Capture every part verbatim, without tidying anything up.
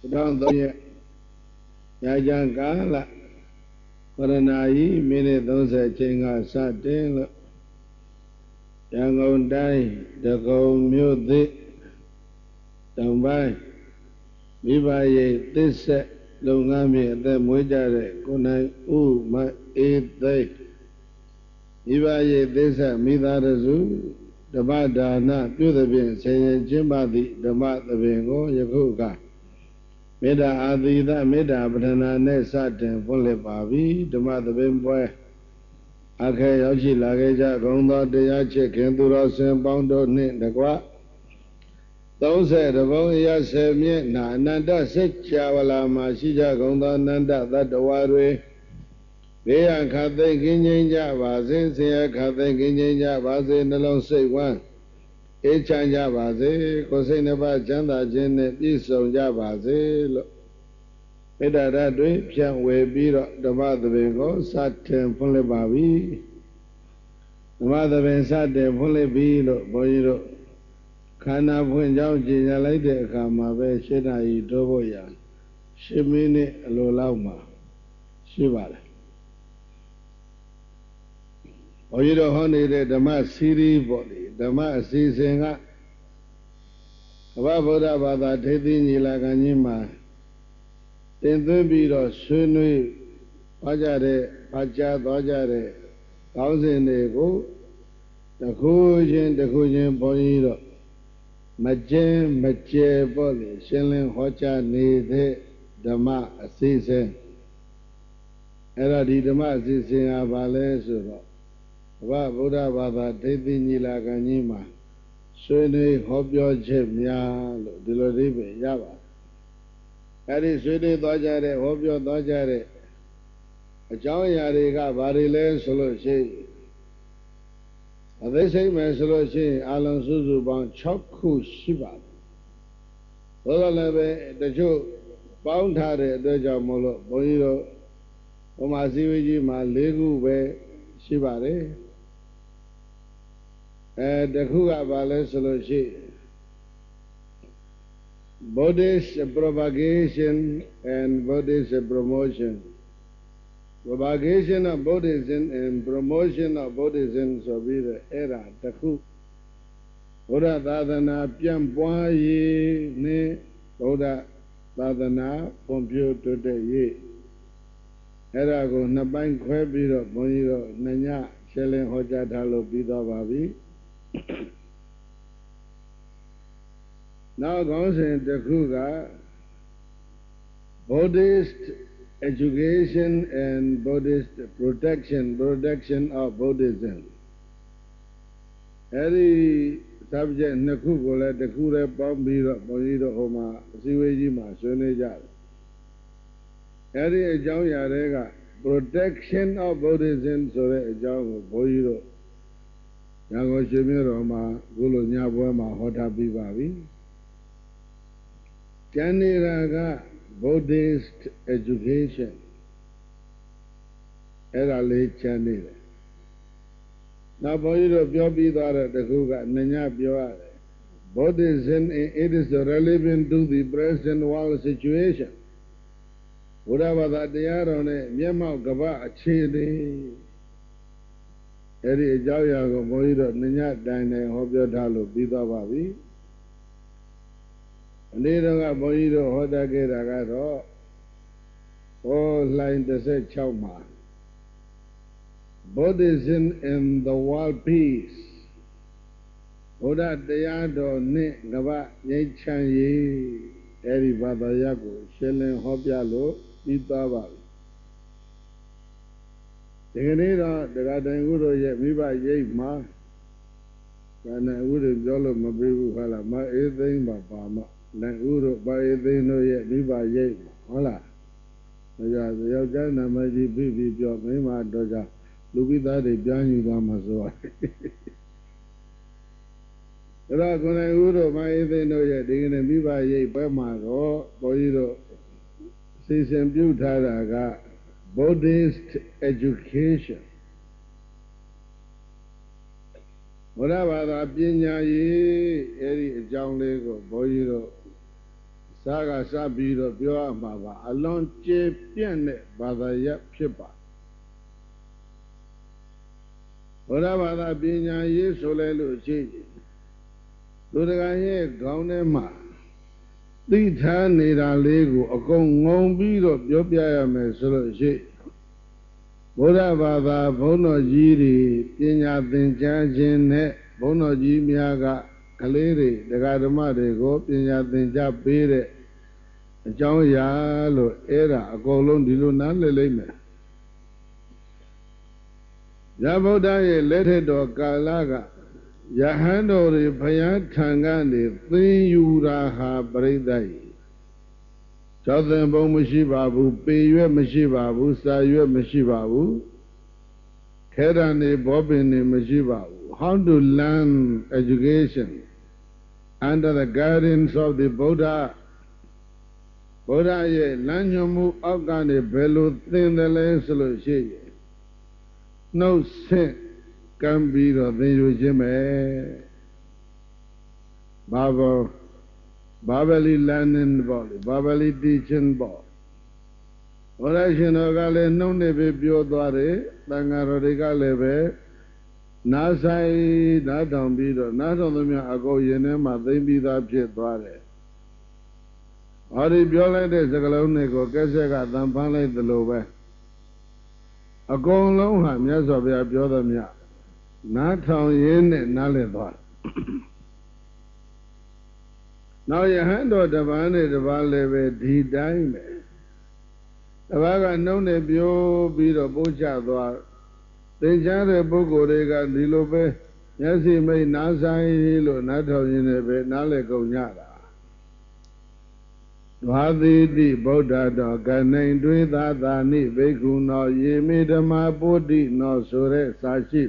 Don't do it. Yajangala. Paranayi, minute those a chinga satin. Young old die, the go mute. Don't buy. Viva ye, this set. Lungami, the Mujare, Kunai, U, my eight day. Viva ye, this at Midarazu. The Badana, do the bin, saying Jimbadi, the Mat the Bingo, Yakuka. Meda Adida, Meda, Brana, Nesatin, Fully Babi, the Mat the Bimboy. Ake Yoshi Lagaja, Gonda, the Yache, Kenduras, and Bondo, Nit, the Gua. Those said, the Voya said, Na, Nanda, Sit Chavala, Mashija, Gonda, Nanda, that the water. They are Kate Ginja, Vazi, Sia Kate Ginja, Vazi, the long say one. Each and Javazi, Cosinaba, Janda, Jen, Piso, Javazi. Meda that way, Pian way beat the mother bingo, sat ten fully baby. The mother ben sat there fully beat, boy, Kana when John Jina like the Kama, Shena, Doboya, Shimini, Lolama, Shiva. Or you don't honey the mass city body, the mass season up. About that, taking you like a Nima. Then the beat of Sunu, Pajare, Pacha, Dojare, thousand ago, the Kujin, the Kujin Bonito, Majem, Mache, Boli, Shilling, Hocha, Nede, Dama, season. Era di Dama, season, Avalesura. About Buddha Baba, taking you like a Nima. Sunu, hope your chip, ya, Diloribe, Yava. That is Sunu Dojare, hope your Dojare. A John Yariga, Barile, Soloshi. They say, Mesoloshi, Alan Suzuban, Choku Shiba. Lolave, the Joe, Bound Hare, the Jamolo, Bonito, Omaziviji, Malegu, Way, Shibare. And the Kuga Vale Soloshi. Buddhist propagation and Buddhist promotion. Propagation of Buddhism and promotion of Buddhism shall be the era, the coup. Buddha Dadana Piampoa ye, ne, Buddha Dadana, Pompio to the ye. Era go Naban Quebiro, Boniro, Nanya, Shelling Hojatalo, Bida Babi. Now goes in the Kuga, Buddhist education and Buddhist protection, protection of Buddhism. Every subject Nakugola, the Kura Bombira, Bonito Homa, Siwajima, Soneja. Every Ajam Yarega, protection of Buddhism, so that Ajam Boiro, Yango Shimiroma, Gulu Nyabuama, Hota Bibavi. Kaniraga. Buddhist education. Era le channel. Now, Boyro Biobidara, the Kuga, Nanya Bioare. Buddhism, it is relevant to the present world situation. Whatever that they are on a Yama Gaba, a Chili. Eri Jayago, Boyro, Nanya, Dine, Hobyo Dalo, Bidabavi. Nidanga Bonito Hodage Ragato, all line the said Chauma. Buddhism in the world peace. Oda Dayado Ne Gava Yachan Ye, Eri Baba Yago, Shellen Hobialo, Itaba. The Ganeda, the Gadanguro yet Miba Ye Ma, and I wouldn't jolly my baby Hala, my everything but Bama. Uro by they know yet, Viva Ye, Hola. The Yagana Maji Bibi, your Mima Doja, Lubida de Janu Bamazoa. The Ragona Uro, my they know yet, they can Viva Ye, Bama, or Boiro, Season Butaraga, Buddhist education. Whatever the Pinya Ye, Eri John Lego, Boiro. စာကစပြီးတော့ပြောရမှာပါအလွန်ကျေပြန့်တဲ့ဘာသာရပ်ဖြစ်ပါဘုရားဘာသာပညာရေးဆိုလဲလို့ရှိတယ်လူတကာရဲ့ခေါင်းထဲမှာသိထားနေတာလေးကိုအကုန်ငုံပြီးတော့ပြောပြရမယ်ဆိုလို့ရှိဘုရားဘာသာဘုန်းတော်ကြီးတွေပညာသင်ကြားခြင်းနဲ့ဘုန်းတော်ကြီးများကကလေးတွေတရားဓမ္မတွေကိုပညာသင်ကြားပေးတဲ့အကြောင်းအရာလို့အဲ့ဒါအကုန်လုံးဒီလိုနားလည်လိမ့်မယ်ရဗုဒ္ဓရဲ့လက်ထက်တော်ကာလကယဟန်တော်တွေဘုရားထံကနေသင်ယူတာဟာပရိသတ်ကြီးကျောင်းသင်ပုံမရှိပါဘူးပေရွက်မရှိပါဘူးစာရွက်မရှိပါဘူးခဲရံနေဘောပင်နေမရှိပါဘူး how to learn education under the guidance of the Buddha ဘုရားရဲ့လမ်းညွှန်မှုအောက်ကနေဘယ်လိုသင်တယ်လဲဆိုလို့ရှိရင်နှုတ်ဆက်ကံပြီးတော့သင်ယူခြင်းပဲဘာဘောဘာဝလီ learning ပေါ့လေဘာဝလီ teaching ပေါ့ဘုရားရှင်တော်ကလည်းနှုတ်နဲ့ပဲပြောသွားတယ်တန်ဃာတော်တွေကလည်းပဲနားဆိုင်နားထောင်ပြီးတော့နားထောင်သမျှအကုန်ရင်ထဲမှာသိမ့်ပြီးသားဖြစ်သွားတယ်ဟောဒီပြောလိုက်တဲ့စကားလုံးတွေကိုကက်ဆက်ကသံဖမ်းလိုက်သလိုပဲအကုန်လုံးဟာမြတ်စွာဘုရားပြောသမျှနားထောင်ရင်းနဲ့နားလည်သွားနောက်ယဟန်တော်တပန်းနဲ့တပန်းလည်းပဲဒီတိုင်းပဲတပန်းကနှုတ်နဲ့ပြောပြီးတော့ပို့ချသွားသင်ကြားတဲ့ပုဂ္ဂိုလ်တွေကဒီလိုပဲမျက်စိမိတ်နားဆိုင်လို့နားထောင်ရင်းနဲ့ပဲနားလည်ကုန်ကြတာဝါသီတိဗုဒ္ဓတော်ကနိုင်တွေးသာသာနိဘိက္ခုနောယေမိဓမ္မပုဒ္ဓိနောဆိုတဲ့စာရှိ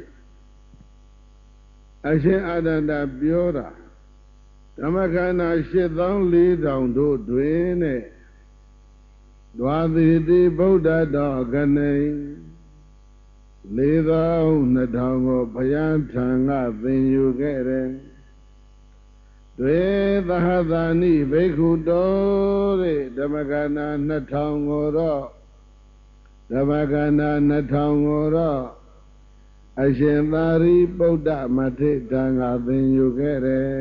အရှင်အာနန္ဒပြောတာဓမ္မခန္ဓာရှစ်သောင်းလေးထောင်တို့တွင်နဲ့ဒွါသီတိဗုဒ္ဓတော်ကနိုင်လေးသောင်းနှစ်ထောင်ကိုဘုရားထံကသင်ယူခဲ့တယ်တွေသဟသာနိဘိက္ခုတော်တဲ့ဓမ္မကနာနှစ်ထောင်ကိုတော့ဓမ္မကနာနှစ်ထောင်ကိုတော့အရှင်သာရိပုတ္တမထေရတံကသင်ယူခဲ့တယ်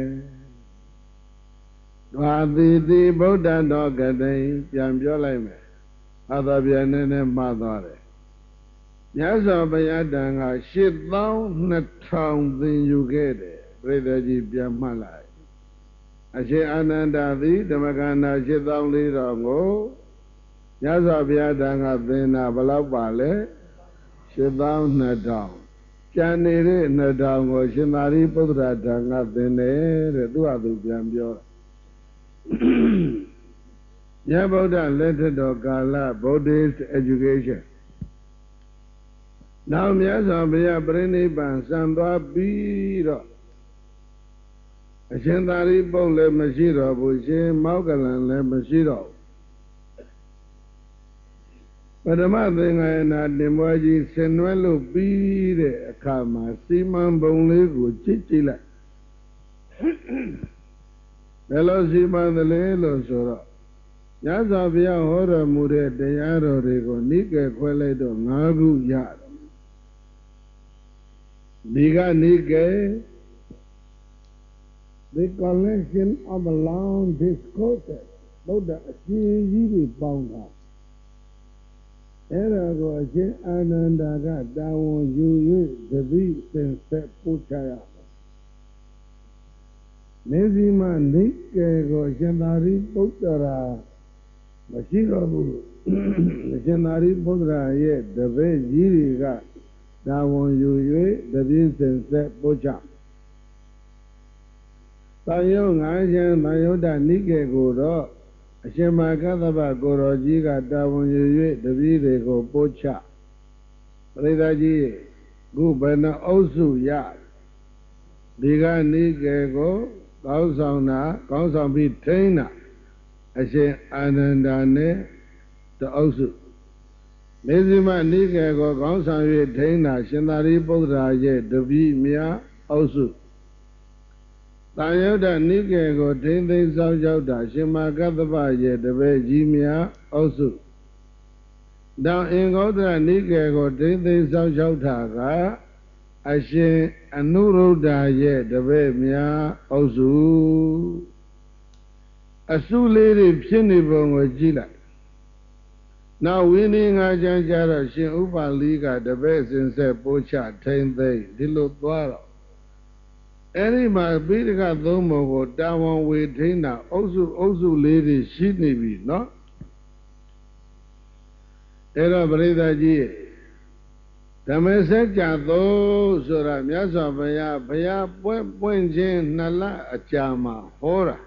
။ဒွါတိတိဗုဒ္ဓတော်ကတိပြန်ပြောလိုက်မယ်။အာသာပြန်နေနဲ့မှားသွားတယ်။မြတ်စွာဘုရားတံကရှစ်သောင်းနှစ်ထောင်သင်ယူခဲ့တယ်။ပြိတ္တကြီးပြန်မှတ်လိုက်အရှင်အာနန္ဒာသည်ဓမ္မကန္နာရှစ်သောင်းလေးတော်ကိုမြတ်စွာဘုရားတန်ခါသင်တာဘယ်လောက်ပါလဲရှစ်သောင်းနှစ်ထောင်ကျန်နေတဲ့နှစ်ထောင်ကိုရှင်သာရိပုတ္တရာတန်ခါသင်တယ်တဲ့သူ့ဟာသူပြန်ပြောတာမြတ်ဗုဒ္ဓလက်ထက်တော်ကာလ Buddhist education နောက်မြတ်စွာဘုရားပြိဋိဘံစံသွားပြီးတော့အရှင်သာရိပုတ္တလည်းမရှိတော့ဘူးရှင်မောက္ကလန်လည်းမရှိတော့ဘူးပထမသင်္ဃာယနာတင်ပွဲကြီးဆင်နွှဲလို့ပြီးတဲ့အခါမှာစီမံပုံလေးကိုကြည့်ကြည့်လိုက်ဘယ်လိုစီမံသလဲလို့ဆိုတော့ညဇာဘုရားဟောတော်မူတဲ့တရားတော်တွေကိုနိကေခွဲလိုက်တော့၅ခုရတယ်ဒီကနိကေ the collection of long discourses ဘုဒ္ဓအရှင်ကြီးတွေပေါင်းတာအဲ့ဒါကိုအရှင်အာနန္ဒာကတာဝန်ယူ၍သတိသင်ဆက်ပို့ချရမယ်နေစီမနိကေကိုရှင်သာရိပုတ္တရာမရှိတော့ဘူးရှင်သာရိပုတ္တရာရဲ့တပည့်ကြီးတွေကတာဝန်ယူ၍သတိသင်ဆက်ပို့ချသံယုတ်ငါးချမ်းသံယုတ်တနိကေကိုတော့အရှင်မကသဗ္ဗကိုရောကြီးကတာဝန်ယူ၍တပည့်တွေကိုပို့ချပရိသတ်ကြီးခုဘယ်နှအုပ်စုရဒီကနိကေကိုကောင်းဆောင်တာကောင်းဆောင်ပြီးထိန်းတာအရှင်အာနန္ဒာနဲ့တအုပ်စုမေဇိမနိကေကိုကောင်းဆောင်၍ထိန်းတာရှင်သာရိပုတ္တရာရဲ့တပည့်များအုပ်စုတာယုဒ္ဓနိကေကိုထိမ့်သိမ်းစောင့်ရှောက်တာရှင်မကတ္တပရဲ့တပည့်ကြီးများအုပ်စုတောင်အင်္ဂုတ္တရနိကေကိုထိမ့်သိမ်းစောင့်ရှောက်တာကအရှင်အနုရုဒ္ဓရဲ့တပည့်များအုပ်စုအစုလေးတွေဖြစ်နေပုံကိုကြည့်လိုက်နောက်ဝိနည်းငါးချမ်းကြတော့ရှင်ဥပါလိကတပည့်စင်ဆက်ပိုးချထိမ့်သိမ့်ဒီလိုသွားတော့အဲ့ဒီမှာပိဋကသုံးပုံကိုတာဝန်ဝေထိန်းတာအုပ်စုအုပ်စုလေးတွေရှိနေပြီနော်အဲ့တော့ပရိသတ်ကြီးဓမ္မစကြာသုံးဆိုတာမြတ်စွာဘုရားဘုရားပွင့်ပွင့်ခြင်းနှစ်လအကြာမှာဟောတာ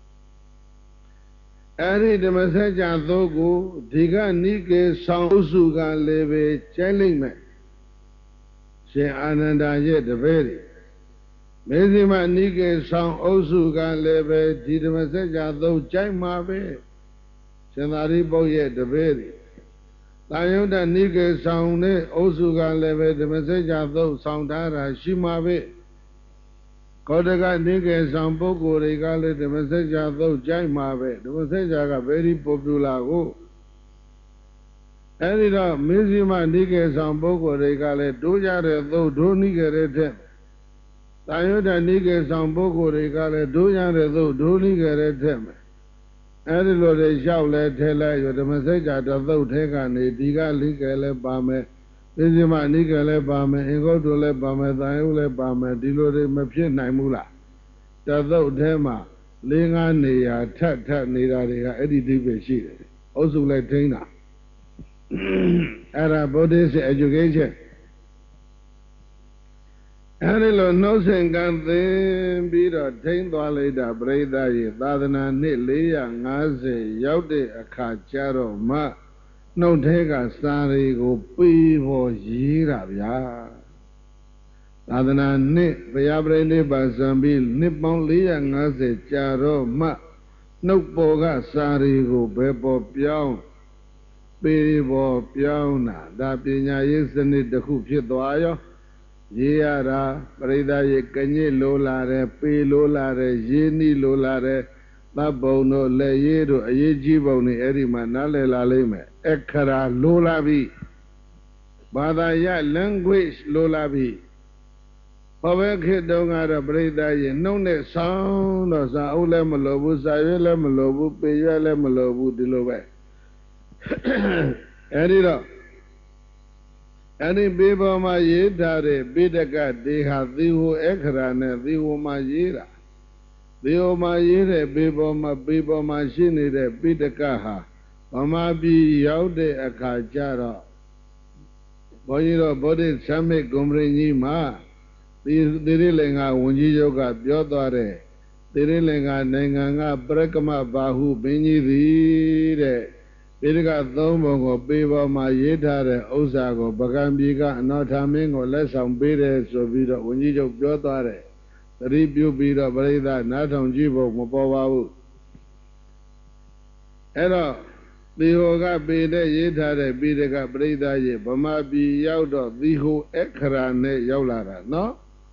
အဲ့ဒီဓမ္မစကြာသုံးကိုဒီကနိကေဆောင်အုပ်စုကလည်းပဲကျဲလိမ့်မယ်ရှင်အာနန္ဒာရဲ့တပည့်တွေမေဇိမနိကေဆောင်အုပ်စုကလည်းပဲဒီဓမ္မစကြာသုံးကြိုက်မှာပဲရှင်သာရိပုတ္တရဲ့တပည့်တွေတာယုဒ္ဓနိကေဆောင်နဲ့အုပ်စုကလည်းပဲဓမ္မစကြာသုံးဆောင်ထားတာရှိမှာပဲကောတကနိကေဆောင်ပုဂ္ဂိုလ်တွေကလည်းဓမ္မစကြာသုံးကြိုက်မှာပဲဓမ္မစကြာက very popular ကိုအဲဒီတော့မေဇိမနိကေဆောင်ပုဂ္ဂိုလ်တွေကလည်းတိုးကြတဲ့သုံးဒုနိကေတဲ့ထက်တာယုဒ္ဓနိကေဆောင်ပုဂ္ဂိုလ်တွေကလည်းဒုရတဲ့သို့ဒုနိကေရဲထက်မယ်အဲဒီလိုတွေလျှောက်လဲထဲလိုက်ရဓမ္မစကြာတသုတ်ထဲကနေဒီကလိကေလည်းပါမယ်ပိစိမနိကေလည်းပါမယ်အင်္ဂုတ္တလည်းပါမယ်တာယုလည်းပါမယ်ဒီလိုတွေမဖြစ်နိုင်ဘူးလားတသုတ်ထဲမှာလေးငါးနေရာထပ်ထပ်နေတာတွေကအဲ့ဒီဒီပဲရှိတယ်အုပ်စုလိုက်ထိန်းတာအဲ့ဒါ Buddhist educationအဲဒီလိုနှုတ်ဆက်ကံသင်ပြီးတော့ထိန်းသွားလိုက်တာပြိဿရဲ့သာသနာနှစ်လေးရာငါးဆယ်ရောက်တဲ့အခါကျတော့မှနှုတ်ထဲကစာတွေကိုပေးဖို့ရေးတာဗျာသာသနာနှစ်ဘုရားပြိဋိဘံစံပြီးနှစ်ပေါင်းလေးရာငါးဆယ်ကြာတော့မှနှုတ်ပေါ်ကစာတွေကိုဘယ်ပေါ်ပြောင်းပေးပေါ်ပြောင်းတာဒါပညာရေးစနစ်တစ်ခုဖြစ်သွားရောရေးရတာပရိသတ်ရဲ့ကညစ်လိုလာတယ်ပေလိုလာတယ်ရေးနီးလိုလာတယ်သဗ္ဗုံတို့လက်ရေးတို့အရေးကြီးပုံတွေအဲ့ဒီမှာနားလည်လာလိမ့်မယ်အခရာလိုလာပြီဘာသာရ language လိုလာပြီဟောဘဲခေတ်တုန်းကတော့ပရိသတ်ရဲ့နှုတ်နဲ့ဆောင်းတော့စာအုပ်လည်းမလိုဘူးစာရွက်လည်းမလိုဘူးပေရွက်လည်းမလိုဘူးဒီလိုပဲအဲ့ဒီတော့အဲ့ဒီပေပေါ်မှာရေးထားတဲ့ပိဋကတေဟာသီဟိုအခရာနဲ့သီဟိုမှာရေးတာသီဟိုမှာရေးတဲ့ပေပေါ်မှာပေပေါ်မှာရှိနေတဲ့ပိဋကဟာဗမာပြည်ရောက်တဲ့အခါကျတော့ဘုန်းကြီးတို့ဗုဒ္ဓဆမ်းမိတ်ဂုံပရိကြီးမှာသီရိလင်္ကာဝန်ကြီးချုပ်ကပြောသွားတဲ့သီရိလင်္ကာနိုင်ငံကပရကမဘာဟုဘင်းကြီးသည်တဲ့ပိဋကသုံးပုံကိုပေပေါ်မှာရေးထားတဲ့ဥစ္စာကိုပကံပြည်ကအနောထာမင်းကိုလက်ဆောင်ပေးတယ်ဆိုပြီးတော့ဝန်ကြီးချုပ်ပြောသွားတယ်သတိပြုပြီးတော့ပရိသတ်နားထောင်ကြည့်ဖို့မပေါ်ပါဘူးအဲ့တော့သီဟိုကပေတဲ့ရေးထားတဲ့ပိဋကပရိသတ်ရဲ့ဗမာပြည်ရောက်တော့သီဟိုအခရာနဲ့ရောက်လာတာနော်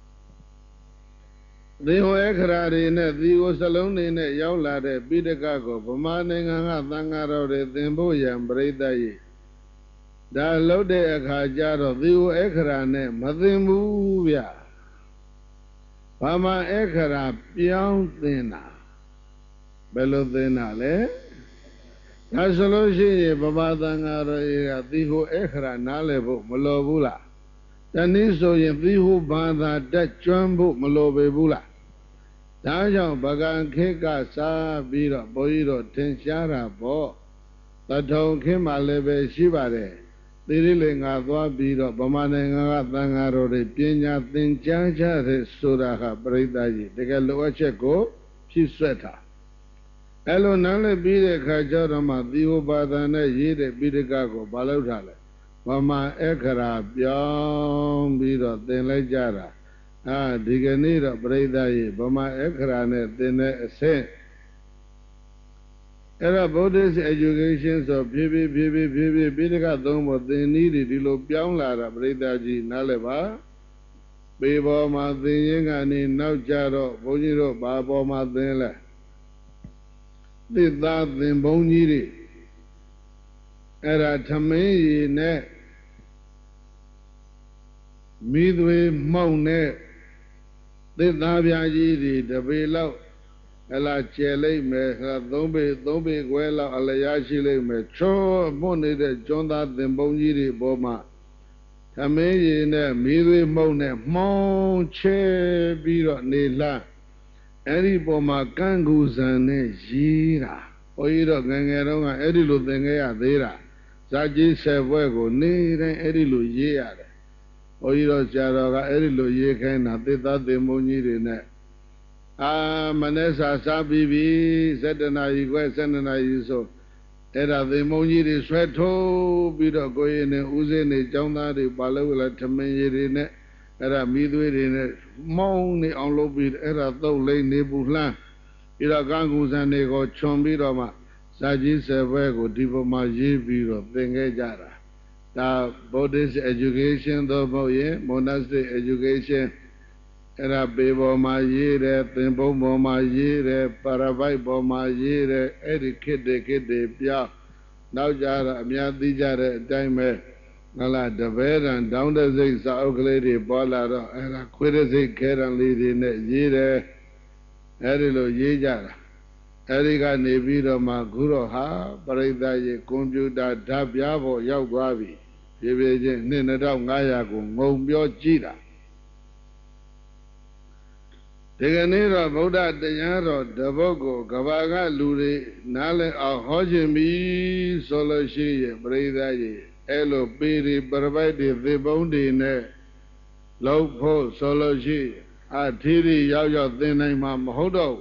သီဟိုအခရာတွေနဲ့သီဟိုစလုံးတွေနဲ့ရောက်လာတဲ့ပိဋကကိုဗမာနိုင်ငံကသံဃာတော်တွေသင်ဖို့ရန်ပရိသတ်ရဲ့ဒါလုပ်တဲ့အခါကျတော့သီဟိုအခရာနဲ့မသင်ဘူးဗျဗမာအခရာပြောင်းသင်တာဘယ်လိုသင်တာလဲဒါဆိုလို့ရှိရင်ဗမာသံဃာတော်တွေကသီဟိုအခရာနားလည်ဖို့မလိုဘူးလားတနည်းဆိုရင်သီဟိုဘာသာတက်ကျွမ်းဖို့မလိုပေဘူးလားဒါကြောင့်ဗကံခေတ်ကစားပြီးတော့ဘုန်းကြီးတို့ထင်ရှားတာပေါ့တထုံခေတ်မှလည်းပဲရှိပါတယ်သီရိလင်္ကာသွားပြီးတော့ဗမာနိုင်ငံကသံဃာတော်တွေပညာသင်ကြားကြတဲ့ဆိုတာဟာပရိသတ်ကြီးတကယ်လိုအပ်ချက်ကိုဖြည့်ဆွတ်တာအဲ့လိုနားလည်ပြီးတဲ့အခါကျတော့မှသီဟိုဘာသာနဲ့ရေးတဲ့ပိဋကကိုမလုပ်ထားလဲဗမာအခရာပြောင်းပြီးတော့သင်လိုက်ကြတာအာဒီကနေ့တော့ပရိသတ်ကြီးဗမာအခရာနဲ့သင်တဲ့အဆင့်အဲ့တော့ Buddhist education ဆိုဖြည်းဖြည်းဖြည်းဖြည်းဖြည်းဖြည်းပိဋကသုံးဖို့သင်နည်းတွေဒီလိုပြောင်းလာတာပရိသတ်ကြီးနားလည်ပါပေပေါ်မှာသင်ရင်ကနေနောက်ကြတော့ဘုန်းကြီးတို့ဘာပေါ်မှာသင်လဲသစ်သားသင်ဘုန်းကြီးတွေအဲ့ဒါထမင်းရည်နဲ့မိသွေးမှုန့်နဲ့သစ်သားပြားကြီးတွေတပေလောက်အလားကျဲလိုက်မယ်ဟာသုံးပေသုံးပေခွဲလောက်အလျားရှိလိုက်မယ်ချောမွတ်နေတဲ့ကျွန်းသားသင်ဘုန်းကြီးတွေပေါ်မှာသမင်းရည်နဲ့မိသွေးမှုန့်နဲ့မှောင်းချဲပြီးတော့နေလှအဲ့ဒီပေါ်မှာကန့်ကူဇံနဲ့ရေးတာဘုန်းကြီးတို့ငယ်ငယ်တုန်းကအဲ့ဒီလိုသင်ခဲ့ရသေးတာဇာကြီးဆယ်ဘွဲကိုနေတိုင်းအဲ့ဒီလိုရေးရတယ်ဘုန်းကြီးတို့ဆရာတော်ကအဲ့ဒီလိုရေးခိုင်းတာသစ်သားသင်ဘုန်းကြီးတွေနဲ့အာမနေ့စာစားပြီးပြီစက်တနာရီခွဲစက်တနာရီဆိုအဲ့ဒါသင်မုံကြီးတွေဆွဲထိုးပြီးတော့ကိုရင်နဲ့ဦးစင်းတွေចောင်းသားတွေပါလို့လာထမင်းရည်တွေနဲ့အဲ့ဒါမိသွေးတွေနဲ့မောင်းနေအောင်လုပ်ပြီးအဲ့ဒါသုတ်လိမ့်နေပူလှမ်းပြီးတော့ကံကူစံတွေကိုခြုံပြီးတော့မှဇာကြီးဆယ်ဘွဲကိုဒီပေါ်မှာရေးပြီးတော့သင်ခဲ့ကြတာဒါ Buddhist education တော့မဟုတ်ရင် monastic education အဲ့ဒါပေပေါ်မှာရေးတယ်သင်္ဘုံပေါ်မှာရေးတယ်ပါရပိုက်ပေါ်မှာရေးတယ်အဲ့ဒီခေတ်တွေခေတ်တွေပြောင်းနောက်ကြတော့အများသိကြတဲ့အတိုင်းပဲငလာတပည့်တန်တောင်းတစိတ်စာအုပ်ကလေးတွေပေါ်လာတော့အဲ့ဒါခွေးတစိတ်ခဲတံလေးတွေနဲ့ရေးတယ်အဲ့ဒီလိုရေးကြတာအဲ့ဒီကနေပြီးတော့မှခုတော့ဟာပရိသတ်ရေကွန်ပျူတာဓာတ်ပြားပေါ်ရောက်သွားပြီဖြည်းဖြည်းချင်းနှစ်နှစ်ထောင်ငါးရာကိုငုံပြောကြည့်တာဒီကနေ့တော့ဗုဒ္ဓတရားတော်တပုတ်ကိုကဘာကလူတွေနားလည်အောင်ဟောခြင်းပြီးဆိုလို့ရှိရင်ပရိသတ်ရေအဲ့လိုပေရီပရပိုက်တွေသေပုံးတွေနဲ့လောက်ဖို့ဆိုလို့ရှိအထီးရီရောက်ရောက်သင်နိုင်မှာမဟုတ်တော့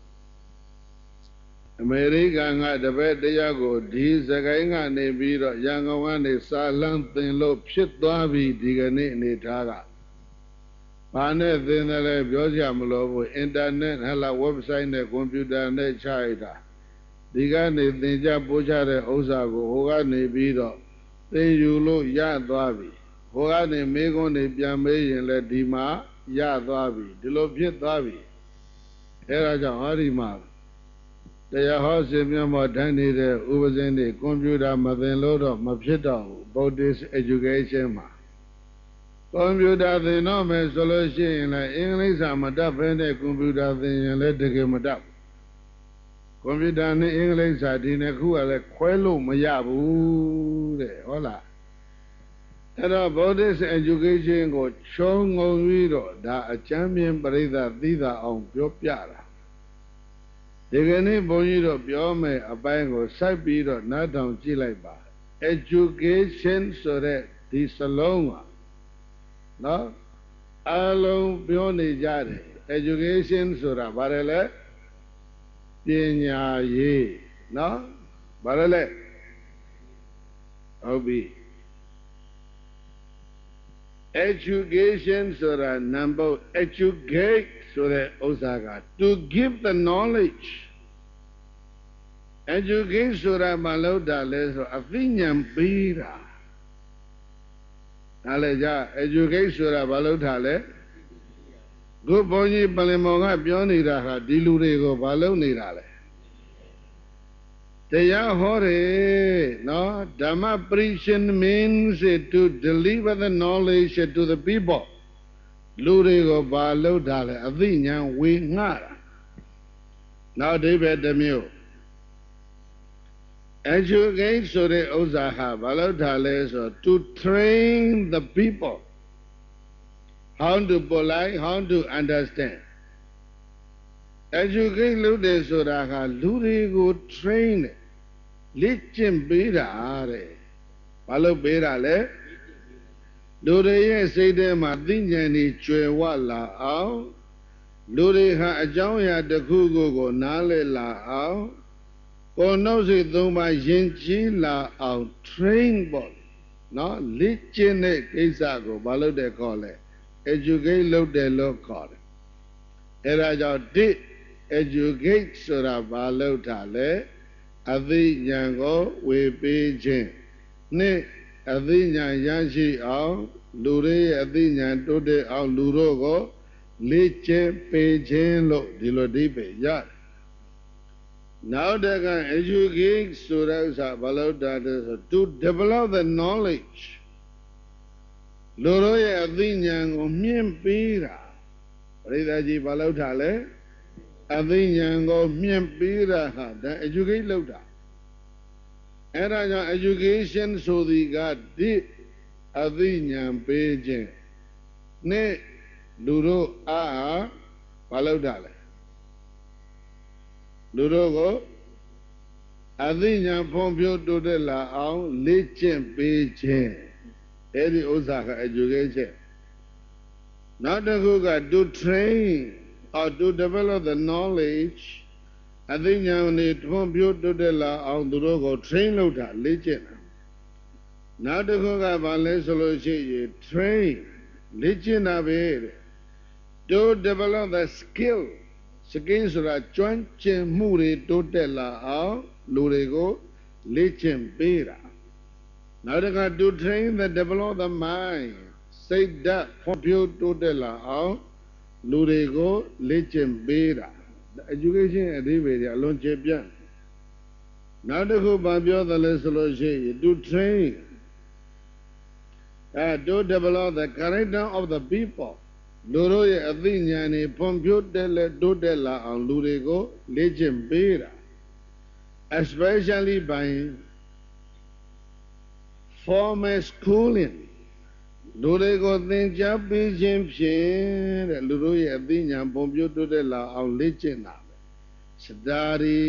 အမေရိကန်ကတပည့်တရားကိုဒီစကိုင်းကနေပြီးတော့ရန်ကုန်ကနေစာလန်းသင်လို့ဖြစ်သွားပြီဒီကနေ့အနေထားကဘာနဲ့သင်တယ်လဲပြောကြမလို့ဘူးအင်တာနက်ဟလာ website နဲ့ကွန်ပျူတာနဲ့ချရတာဒီကနေသင်ကြပို့ချတဲ့ဥစ္စာကိုဟိုကနေပြီးတော့သင်ယူလို့ရသွားပြီဟိုကနေမေးခွန်းတွေပြန်မေးရင်လည်းဒီမှာရသွားပြီဒီလိုဖြစ်သွားပြီအဲဒါကြောင့်ဟောဒီမှာတရားဟောရှင်မြတ်မောထိုင်နေတဲ့ဥပဇင်းတွေကွန်ပျူတာမသင်လို့တော့မဖြစ်တော့ဘူး Buddhist education မှာကွန်ပျူတာသင်တော့မယ်ဆိုလို့ရှိရင်လည်းအင်္ဂလိပ်စာမတတ်ဘဲနဲ့ကွန်ပျူတာသင်ရင်လည်းတကယ်မတတ်ဘူးကွန်ပျူတာနဲ့အင်္ဂလိပ်စာဒီနှစ်ခုကလည်းခွဲလို့မရဘူးတဲ့ဟုတ်လားအဲ့တော့ Buddhist education ကိုချုံငုံပြီးတော့ဒါအကျမ်းမြင်ပရိသတ်သိတာအောင်ပြောပြတာဒီကနေ့ဘုန်းကြီးတို့ပြောမယ်အပိုင်းကိုစိုက်ပြီးတော့နားထောင်ကြည့်လိုက်ပါ education ဆိုတဲ့ဒီစလုံးကနော်အလုံးပြောနေကြတယ် education ဆိုတာဘာလဲလဲပညာရေးနော်ဘာလဲလဲဟုတ်ပြီ education ဆိုတာ number educate ဆိုတဲ့ဥစ္စာက to give the knowledge educate ဆိုတာမလို့တာလဲဆိုအသိဉာဏ်ပေးတာဒါလည်းကြ educate ဆိုတာဘာလို့ထားလဲခုဘုန်းကြီးပလင်မောင်ကပြောနေတာဟာဒီလူတွေကိုဘာလို့နေတာလဲတရားဟောတယ်နော်ဓမ္မ preaching means to deliver the knowledge to the people လူတွေကိုဘာလို့ထားလဲအသိဉာဏ်ဝေငှတာနောက်အဓိပ္ပာယ်တစ်မျိုး educate ဆိုတဲ့ဥစ္စာဟာဘာလို့ထားလဲဆို to train the people how to polite how to understand educate လုပ်တယ်ဆိုတာဟာလူတွေကို train တယ်လေ့ကျင့်ပေးတာတဲ့ဘာလို့ပေးတာလဲလူတွေရဲ့စိတ်ထဲမှာသိဉာဏ်ကြီးကျွယ်ဝလာအောင်လူတွေဟာအကြောင်းအရာတစ်ခုခုကိုနားလည်လာအောင်ကိုယ်နှုတ်စိတ်သုံးပါးယဉ်ကျေးလာအောင် train ပေါ့နော်လေ့ကျင့်တဲ့ကိစ္စကိုဘာလို့တဲ့ခေါ်လဲ educate လုပ်တယ်လို့ခေါ်တယ်အဲဒါကြောင့်ဒီ educate ဆိုတာဘာလို့ထားလဲအသိဉာဏ်ကိုဝေပေးခြင်းနှစ်အသိဉာဏ်ရရှိအောင်လူတွေရဲ့အသိဉာဏ်တိုးတက်အောင်လူတို့ကိုလေ့ကျင့်ပေးခြင်းလို့ဒီလိုအဓိပ္ပာယ်ရတယ်နောက်တက educate ဆိုတဲ့ဥစ္စာဘာလို့တာလဲဆို to develop the knowledge လူတို့ရဲ့အသိဉာဏ်ကိုမြင့်ပေးတာပရိသတ်ကြီးဘာလို့ထားလဲအသိဉာဏ်ကိုမြင့်ပေးတာဟာဒါ educate လုပ်တာအဲ့ဒါကြောင့် education ဆိုသည်ကဒီအသိဉာဏ်ပေးခြင်းနဲ့လူတို့အားဘာလို့တာလဲလူတို့ကိုအသိဉာဏ်ဖွံ့ဖြိုးတိုးတက်လာအောင်လေ့ကျင့်ပေးခြင်းအဲ့ဒီဥစ္စာက education နောက်တစ်ခုက to train or to develop the knowledge အသိဉာဏ်နဲ့ဖွံ့ဖြိုးတိုးတက်လာအောင်သူတို့ကို train လုပ်တာလေ့ကျင့်တာနောက်တစ်ခုကဘာလဲဆိုလို့ရှိရင် train လေ့ကျင့်တာပဲတဲ့ to develop the skill skill ဆိုတာကျွမ်းကျင်မှုတွေတိုးတက်လာအောင်လူတွေကိုလေ့ကျင့်ပေးတာနောက်တစ်ခါ to train the develop the mind စိတ်ဓာတ်ဖွံ့ဖြိုးတိုးတက်လာအောင်လူတွေကိုလေ့ကျင့်ပေးတာ education အဓိပ္ပာယ်ကြီးအလွန်ကျေပြန့်နောက်တစ်ခုဘာပြောသလဲဆိုလို့ရှိရင် to train uh, to develop the character of the people လူတို့ရဲ့အသိဉာဏ်တွေဖွံ့ဖြိုးတက်လက်တိုးတက်လာအောင်လူတွေကိုလေ့ကျင့်ပေးတာ especially by formal schooling လူတွေကိုသင်ကြားပေးခြင်းဖြင့်တဲ့လူတို့ရဲ့အသိဉာဏ်ဖွံ့ဖြိုးတိုးတက်လာအောင်လေ့ကျင့်တာပဲ study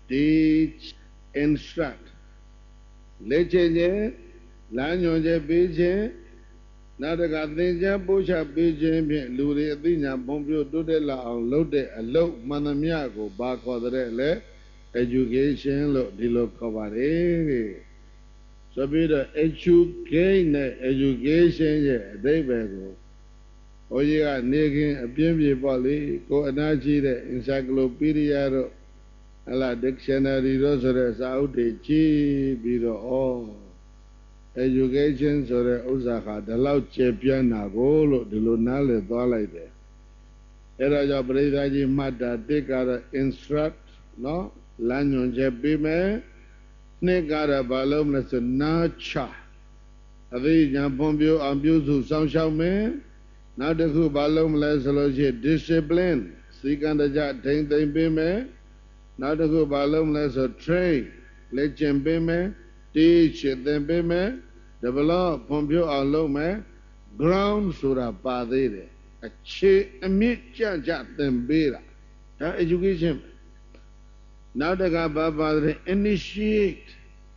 teach instruct လေ့ကျင့်ခြင်းလမ်းညွှန်ခြင်းပေးခြင်းနောက်တကသင်ကြားပို့ချပေးခြင်းဖြင့်လူတွေအသိဉာဏ်ဖွံ့ဖြိုးတိုးတက်လာအောင်လုပ်တဲ့အလုပ်မှန်သမျှကိုဘာခေါ်တဲ့လဲ education လို့ဒီလိုခေါ်ပါတယ်ဆိုပြီးတော့ educate နဲ့ education ရဲ့အဓိပ္ပာယ်ကိုဘုန်းကြီးကနေခင်အပြင်းပြေပေါ့လေကိုအနာကြီးတဲ့ encyclopedia တို့ဟလာ dictionary တို့ဆိုတဲ့စာအုပ်တွေကြည့်ပြီးတော့ဩeducation ဆိုတဲ့ဥစ္စာဟာဒီလောက်ကျေပြန့်တာကိုလို့ဒီလိုနားလည်သွားလိုက်တယ်အဲ့ဒါကြောင့်ပရိသတ်ကြီးမှတ်တာတစ်ကတော့ instruct နော်လမ်းညွှန်ချက်ပေးမယ်နှစ်ကတော့ဘာလို့မလဲဆို nurture အသိဉာဏ်ဖွံ့ဖြိုးအောင်ပြုစုစောင့်ရှောက်မယ်နောက်တစ်ခုဘာလို့မလဲဆိုလို့ရှိရင် discipline စီကံတကြထိမ့်သိမ့်ပေးမယ်နောက်တစ်ခုဘာလို့မလဲဆို train လေ့ကျင့်ပေးမယ် teach သင်ပေးမယ် develop ဖွံ့ဖြိုးအောင်လုပ်မယ် ground ဆိုတာပါသေးတယ်အခြေအမြင့်ကြကြသင်ပေးတာဒါ education နောက်တကဘာပါတဲ့ initiate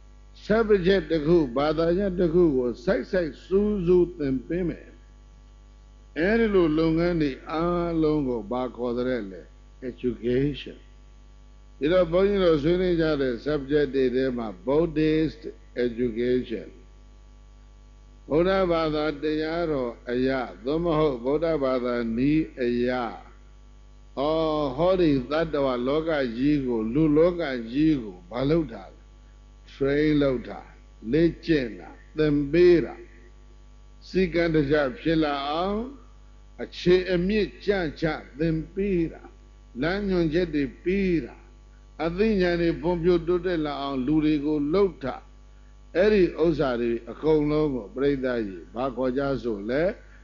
subject တခုဘာသာရပ်တခုကိုစိုက်စိုက်စူးစူးသင်ပေးမယ်အဲဒီလိုလုပ်ငန်းတွေအားလုံးကိုဘာခေါ်တဲ့လဲ education ဒီတော့ဘုန်းကြီးတို့ဆွေးနွေးကြတဲ့ subject တွေထဲမှာ Buddhist education ဗုဒ္ဓဘာသာတရားတော်အရာသို့မဟုတ်ဗုဒ္ဓဘာသာနီးအရာအော်ဟောဒီသတ္တဝါလောကကြီးကိုလူလောကကြီးကိုဘာလုပ်တာလဲ train လုပ်တာလေ့ကျင့်တာသင်ပေးတာစီကံတကြဖြစ်လာအောင်အခြေအမြင့်ကြကြသင်ပေးတာလမ်းညွှန်ချက်တွေပေးတာအသိဉာဏ်တွေဖွံ့ဖြိုးတိုးတက်လာအောင်လူတွေကိုလှုပ်တာအဲ့ဒီဥစ္စာတွေအကုန်လုံးကိုပြိဿကြီးဘာခေါ်ကြဆိုလဲ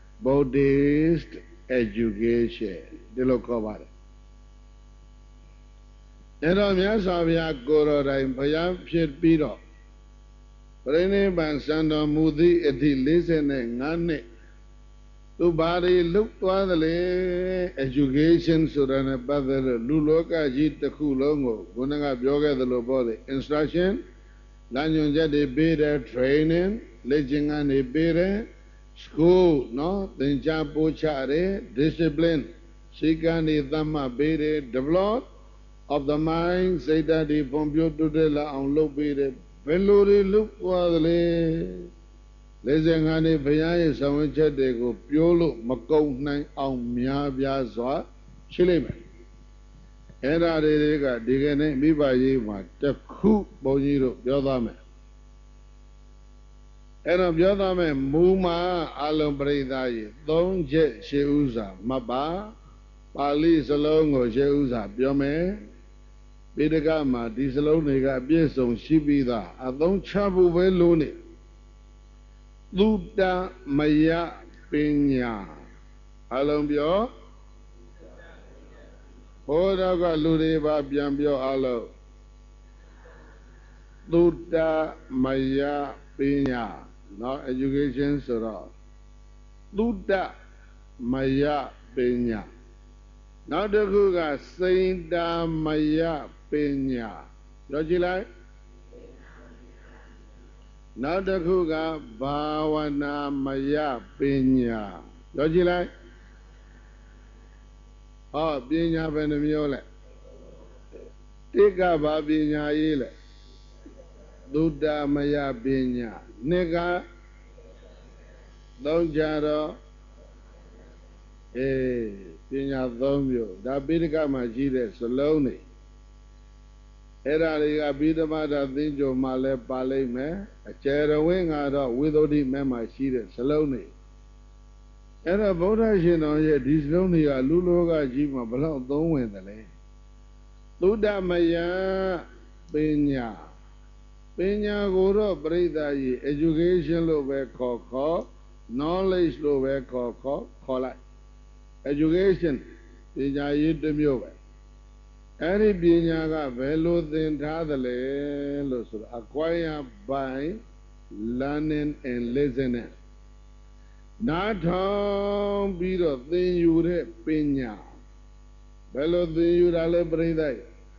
Buddhist education ဒီလိုခေါ်ပါတယ်အဲ့တော့မြတ်စွာဘုရားကိုယ်တော်တိုင်ဘုရားဖြစ်ပြီးတော့ပြိဋိဘံစံတော်မူသည့်အထိ၄၅နှစ်သူဘာတွေလုတ်သွားသလဲ education ဆိုတာနဲ့ပတ်သက်လို့လူလောကကြီးတစ်ခုလုံးကိုဘုန်းကပြောခဲ့သလိုပေါ့လေ instruction လမ်းညွှန်ချက်တွေပေးတယ် training လေ့ကျင့်ခန်းတွေပေးတယ် school နော်သင်ကြားပို့ချတယ် discipline စိတ်ကနေသတ်မှတ်ပေးတယ် develop of the mind စိတ်ဓာတ်တွေဖွံ့ဖြိုးတိုးတက်လာအောင်လုပ်ပေးတယ်ဘယ်လိုတွေလုပ်သွားသလဲ၄၅နှစ်ဘုရားရဲ့ဆောင်ရွက်ချက်တွေကိုပြောလို့မကုန်နိုင်အောင်များပြားစွာရှိလိမ့်မယ်အဲ့ဒါတွေကဒီကနေ့မိဘရေးမှာတစ်ခုဘုန်းကြီးတို့ပြောသွားမယ်အဲ့တော့ပြောသားမယ်မူမှာအလုံးပရိသတ်ကြီးသုံးချက်ရှေးဥစွာမှတ်ပါပါဠိစလုံးကိုရှေးဥစွာပြောမယ်ပိဋကမှာဒီစလုံးတွေကအပြည့်စုံရှိပြီးသားအသုံးချဖို့ပဲလိုနေသုတ္တမယပညာအလုံးပြောဟောတော့ကလူတွေပါပြန်ပြောအလုံးသုတ္တမယပညာနော် education ဆိုတော့သုတ္တမယပညာနောက်တစ်ခုကစိန္ဒာမယပညာပြောကြည့်လိုက်နောက်တစ်ခုကဘာဝနာမယပညာပြောကြည့်လိုက်ဟောပညာဘယ်နှမျိုးလဲတိကဘာပညာရေးလဲသုတ္တမယပညာနှစ်ကသုံးကြတော့အေးပညာသုံးမျိုးဒါပိဋကမှာရှိတဲ့စလုံးတွေအဲ့ဒါတွေကဘိဓမ္မာဒသင်္ကြန်မှာလည်းပါလိမ့်မယ်အကျယ်တော်ဝင်ကတော့ဝိသုဒ္ဓိမဲမှာရှိတဲ့စလုံးတွေအဲ့တော့ဗုဒ္ဓရှင်တော်ရဲ့ဒီစလုံးတွေကလူလောကကြီးမှာဘယ်လောက်သုံးဝင်သလဲသုတ္တမယပညာပညာကိုတော့ပရိသတ်ကြီး education လို့ပဲခေါ်ခေါ် knowledge လို့ပဲခေါ်ခေါ်ခေါ်လိုက် education ပညာရေးတစ်မျိုးပဲအဲ့ဒီပညာကဘယ်လိုသင်ထားသလဲလို့ဆိုတော့ acquire by learning and listening နားထောင်ပြီးတော့သင်ယူတဲ့ပညာဘယ်လိုသင်ယူတာလဲပြိဿ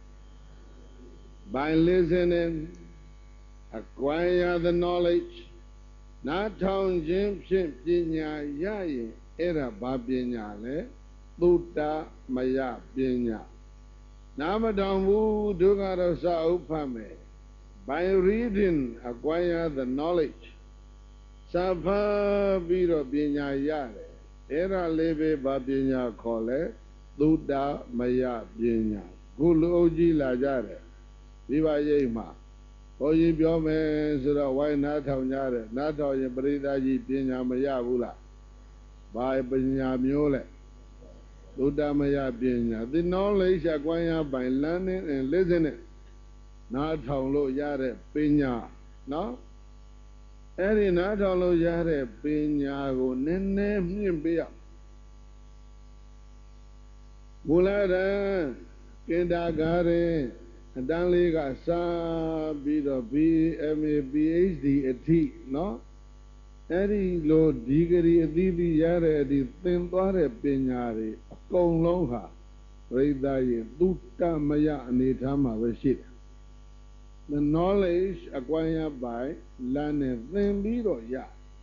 by listening acquire the knowledge နားထောင်ခြင်းဖြင့်ပညာရရင်အဲ့ဒါဘာပညာလဲသုတ္တမယပညာနာမထောင်ဘူးဒုက္ခတော့စာအုပ်ဖတ်မယ် by reading acquire the knowledge စာဖတ်ပြီးတော့ပညာရတယ်အဲ့ဒါလေးပဲဘာပညာခေါ်လဲသုတ္တမယပညာခုလူအုပ်ကြီးလာကြတယ်ဒီပါရိပ်မှာဘုန်းကြီးပြောမယ်ဆိုတော့ဝိုင်းနားထောင်ကြတယ်နားထောင်ရင်ပရိသတ်ကြီးပညာမရဘူးလားဘာပညာမျိုးလဲသုတ္တမယပညာ the knowledge acquired by learning and listening နားထောင်လို့ရတဲ့ပညာနော်အဲ့ဒီနားထောင်လို့ရတဲ့ပညာကိုနည်းနည်းမြင့်ပေးရမူလတန်းကင်တာဂါရင်အတန်းလေးကစားပြီးတော့ B M A P H D အထိနော်အဲ့ဒီလိုဒီဂရီအသီးသီးရတဲ့အထိသင်သွားတဲ့ပညာတွေအကုန်လုံးဟာပရိသတ်ရဲ့သုတ္တမယအနေထားမှာပဲရှိတယ် the knowledge acquired by learning သင်ပြီးတော့ရ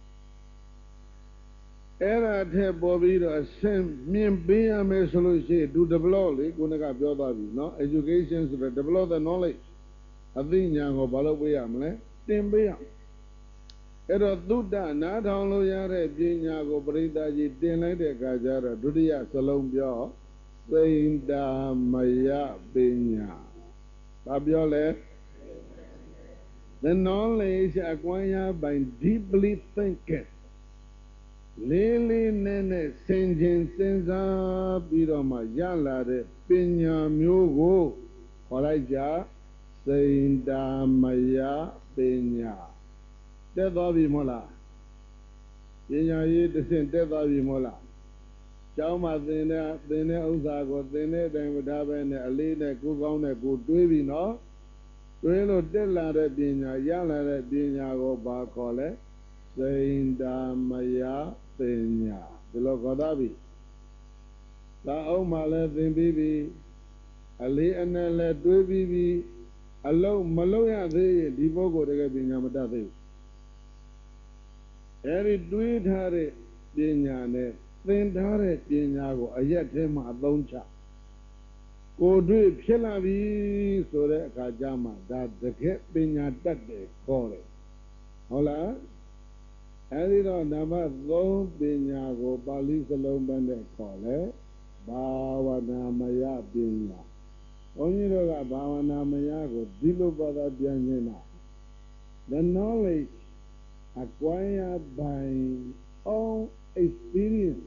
အဲ့ဒါထက်ပေါ်ပြီးတော့အဆင့်မြင့်ပေးရမယ်ဆိုလို့ရှိရင် to develop လေကိုယ်ကပြောသွားပြီเนาะ education ဆိုတော့ develop the knowledge အသိဉာဏ်ကိုဘာလို့ပေးရမလဲတင်ပေးရအဲ့တော့သုတ္တနားထောင်လို့ရတဲ့ပညာကိုပရိသတ်ကြီးတင်လိုက်တဲ့အခါကျတော့ဒုတိယစလုံးပြောစိန္ဒာမယပညာဘာပြောလဲ the knowledge acquired by deeply thinking လေးလေးနက်နက်ဆင်ခြင်စဉ်းစားပြီးတော့မှရလာတဲ့ပညာမျိုးကိုခေါ်လိုက်ကြစိန္ဒာမယပညာတက်သွားပြီမဟုတ်လားပညာရေးတစ်ဆင့်တက်သွားပြီမဟုတ်လားကျောင်းမှာသင်တဲ့သင်တဲ့ဥစ္စာကိုသင်တဲ့အတိုင်းမထားပဲနဲ့အလေးနဲ့ကိုယ်ကောင်းတဲ့ကိုတွေးပြီးနော်တွေးလို့တက်လာတဲ့ပညာရလာတဲ့ပညာကိုဘာခေါ်လဲစိန္ဒာမယပညာဒီလိုခေါ်သားပြီသာအုပ်မှလည်းသင်ပြီးပြီအလေးအနက်လည်းတွေးပြီးပြီအလုံးမလုံးရသေးရင်ဒီပုဂ္ဂိုလ်တကယ်ပညာမတတ်သေးဘူးအဲဒီတွေးထားတဲ့ပညာနဲ့သင်ထားတဲ့ပညာကိုအရက်ထဲမှာအသုံးချကိုတွေ့ဖြစ်လာပြီဆိုတဲ့အခါကျမှဒါတကယ်ပညာတတ်တယ်ခေါ်တယ်ဟုတ်လားအဲဒီတော့နံပါတ်သုံးပညာကိုပါဠိစလုံးပဲနဲ့ခေါ်လဲဘာဝနာမယပညာဘုန်းကြီးတို့ကဘာဝနာမယကိုဒီလိုပါတာပြန်နေတာ the knowledge acquire by all experience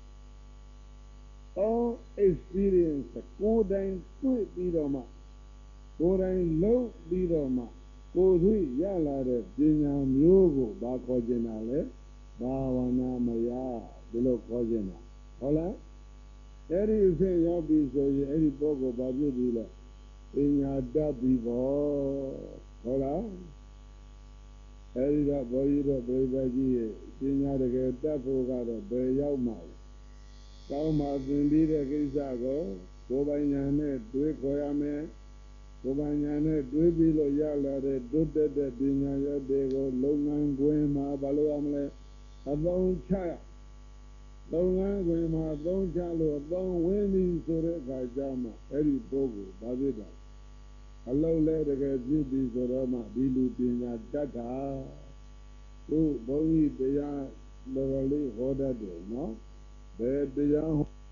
all experience ကိုယ်တိုင်တွေ့ပြီးတော့မှကိုယ်တိုင်လုပ်ပြီးတော့မှကိုယ်တွေ့ရလာတဲ့ပညာမျိုးကိုဘာခေါ်ကျင်တာလဲဘာဝနာမယဒီလိုခေါ်ကျင်တာဟုတ်လားအဲ့ဒီအဖြစ်ရောက်ပြီဆိုရင်အဲ့ဒီပုဂ္ဂိုလ်ဘာဖြစ်ပြီလဲပညာတတ်ပြီပေါ့ဟုတ်လားအဲ့ဒီတော့ဘုန်းကြီးတို့ပြိဿကြီးရဲ့ပညာတကယ်တတ်ဖို့ကတော့ဘယ်ရောက်မှာလဲကောင်းမှသင်ပြီးတဲ့ကိစ္စကိုကိုယ်ပိုင်ညာနဲ့တွေးခေါ်ရမယ်ကိုယ်ပိုင်ညာနဲ့တွေးပြီးလို့ရလာတဲ့တွတ်တက်တဲ့ပညာရတဲ့ကိုလုပ်ငန်းခွင်မှာဘာလို့ရမလဲအသုံးချရလုပ်ငန်းခွင်မှာအသုံးချလို့အသုံးဝင်ပြီဆိုတဲ့အခါကျမှအဲ့ဒီပုဂ္ဂိုလ်ဘာဖြစ်တာအလုံးလဲတကယ်ဖြစ်ပြီဆိုတော့မှဒီလူပညာတတ်တာသူဘုန်းကြီးတရားတော်တော်လေးဟောတတ်တယ်နော်ဘယ်တရား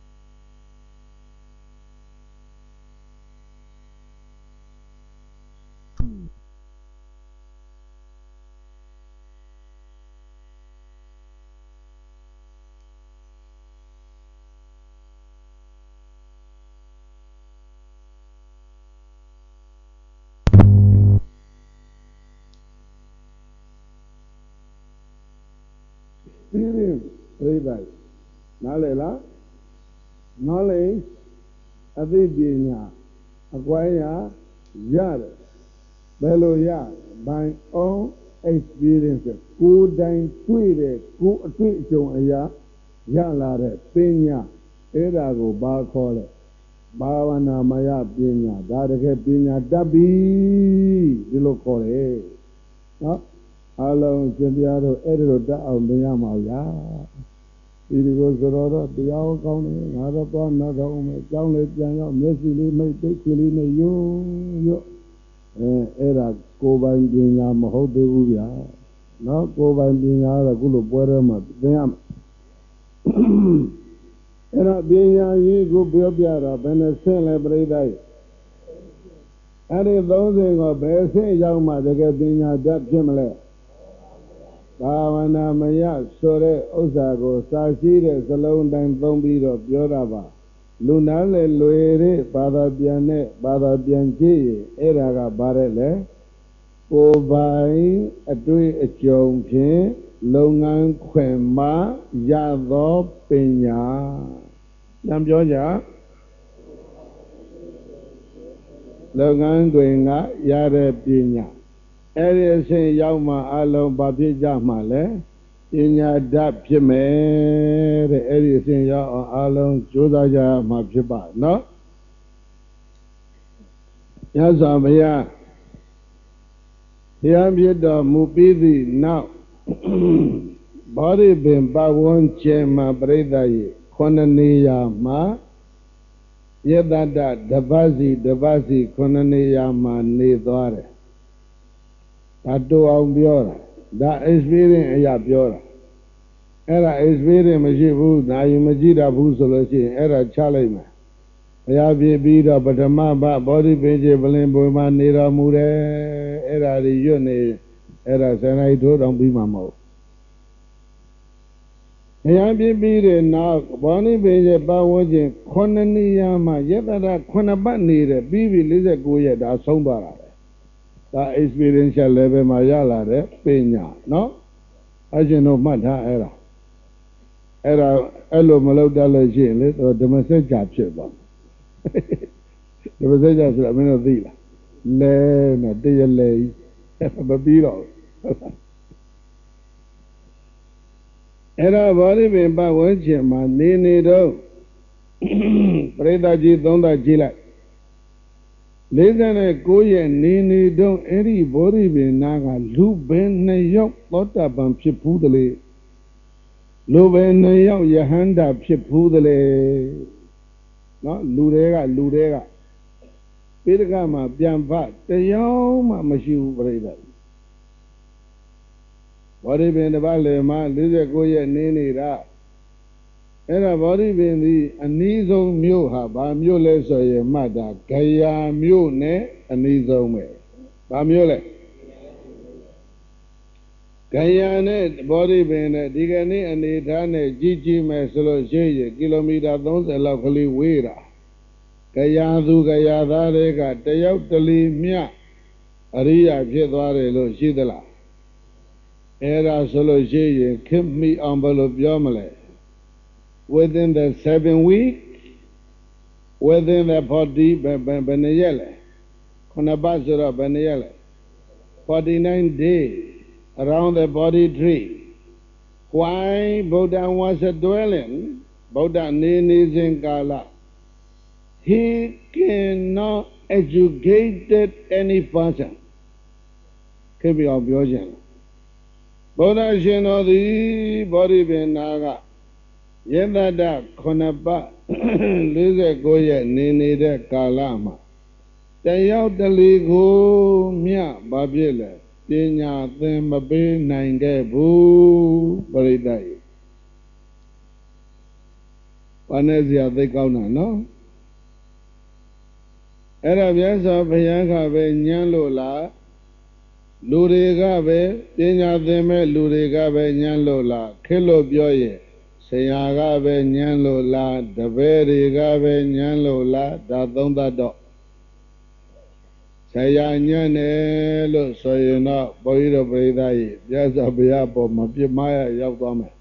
experience ပြိဿနားလည်လား knowledge အသိပညာအကွာရရတယ်ဘယ်လိုရ by all experience ကိုယ်တိုင်တွေ့တဲ့ကိုယ်အတွေ့အကြုံအရာရလာတဲ့ပညာအဲ့ဒါကိုဘာခေါ်လဲဘာဝနာမယပညာဒါတကယ်ပညာတတ်ပြီဒီလိုခေါ်တယ်နော်အလုံးရှင်ပြတို့အဲ့ဒီလိုတတ်အောင်မရမှာလားဒီဒီကိုဆိုတော့တရားကောင်းတယ်ငါတော့သွားနာတော့မယ်ကြောင်းလေးပြန်ရောက်မျက်စိလေးမိတ်တိတ်ကလေးနဲ့ယွန်းယွအဲအဲ့ဒါကိုယ်ပိုင်ပညာမဟုတ်သေးဘူးဗျာနော်ကိုယ်ပိုင်ပညာကခုလိုပွဲထဲမှာသင်ရမယ်အဲ့တော့ပညာရေးကိုပြောပြတာဘယ်နဲ့ဆင့်လဲပြိဿရဲ့အဲ့ဒီသုံးဆင့်ကိုဘယ်ဆင့်ရောက်မှတကယ်ပညာတတ်ဖြစ်မလဲဘာဝနာမယဆိုတဲ့ဥစ္စာကိုစာရှိတဲ့စလုံးတိုင်းသုံးပြီးတော့ပြောတာပါလူနာလေလွေတဲ့ဘာသာပြန်နဲ့ဘာသာပြန်ကြည့်ရင်အဲ့ဒါကဘာလဲလဲကိုယ်ပိုင်အတွေ့အကြုံဖြင့်လုပ်ငန်းခွင်မှာရသောပညာညံပြောကြလုပ်ငန်းခွင်ကရတဲ့ပညာအဲ့ဒီအစဉ်ရောက်မှအလုံးဘာဖြစ်ကြမှာလဲပညာတတ်ဖြစ်မယ်တဲ့အဲ့ဒီအစဉ်ရောက်အောင်အလုံးကြိုးစားကြမှာဖြစ်ပါနော်ညဇာမယတရားပြတော်မူပြီးသည့်နောက်ဘောဓိပင်ပဝန်းကျင်မှာပြိဿရဲ့ခုနှစ်နေရာမှာယတတတပတ်စီတပတ်စီခုနှစ်နေရာမှာနေသွားတယ်ဒါတူအောင်ပြောတာဒါ experience အရာပြောတာအဲ့ဒါ experience မရှိဘူးနာယီမကြည့်တာဘူးဆိုလို့ရှိရင်အဲ့ဒါချလိုက်မယ်ဘုရားပြပြီးတော့ပထမဘဘောဓိပင်ကြီးပလင်ပွေမှာနေတော်မူတယ်အဲ့ဒါတွေရွတ်နေအဲ့ဒါဆယ်နာရီထိုးတောင်ပြီးမှာမဟုတ်ဘုရားပြပြီးတဲ့နောက်ဘောဓိပင်ကြီးပတ်ဝန်းကျင်ခုနှစ်နေရာမှာယတတခုနှစ်ပတ်နေတယ်ပြီးပြီ၄၉ရက်ဒါဆုံးသွားတာဒါ experiential level မှာရလာတဲ့ပညာနော်အရှင်တို့မှတ်ထားအဲ့ဒါအဲ့ဒါအဲ့လိုမလုပ်တတ်လို့ရှိရင်လေဓမ္မစကြာဖြစ်သွားဓမ္မစကြာဆိုတာမင်းတို့သိလားလဲနဲ့တရလဲမပြီးတော့အဲ့ဒါဗောဓိပင်ပတ်ဝန်းကျင်မှာနေနေတော့ပရိသတ်ကြီးသုံးသပ်ကြည့်လိုက်လေးဆယ်ကိုရဲ့နေနေတော့အဲ့ဒီဘောဓိပင်နာကလူပဲနှစ်ယောက်သောတာပန်ဖြစ်ဘူးတလေလူပဲနှစ်ယောက်ယဟန္တာဖြစ်ဘူးတလေနော်လူတွေကလူတွေကပိဋကမှာပြန်ဖတယောက်မှမရှိဘူးပြိဿဘောဓိပင်တစ်ပါးလေမှာ၄၉ရက်နေနေတာအဲ့ဒါဘောဓိပင်ဒီအနီးဆုံးမြို့ဟာဘာမြို့လဲဆိုရင်မှတ်တာဂယာမြို့နဲ့အနီးဆုံးပဲဘာမြို့လဲ Gayane body being a digani and itane Gigi Mesolo Jay, kilometer those a lovely weira. Gayadu Gayadare, Tayotali Mia, Aria Jedware Lo Shidala. Era Solo Jay, keep me envelope Yomale. Within the seven weeks, within the body Benayele, Konabazura Benayele, forty-nine days. Around the body tree. Why Buddha was a dwelling, Buddha is in Kala. He cannot educate any person. Can be obvious. Buddha Shino the body benaga. Yendada Konaba Lize Goya Nini de Kalama. They out the legal Mia Babile. Pinya them a be nine day boo, very day. One is the other corner, no? Arabians of Pianca be Nyanlola, Luriga be, Pinya them a Luriga be Nyanlola, Kilo Bioye, Sayaga be Nyanlola, the very Gabe Nyanlola, that don't that dog. Sayanyane lo soyena boiro bridai yasa biya bo mapi maya yautame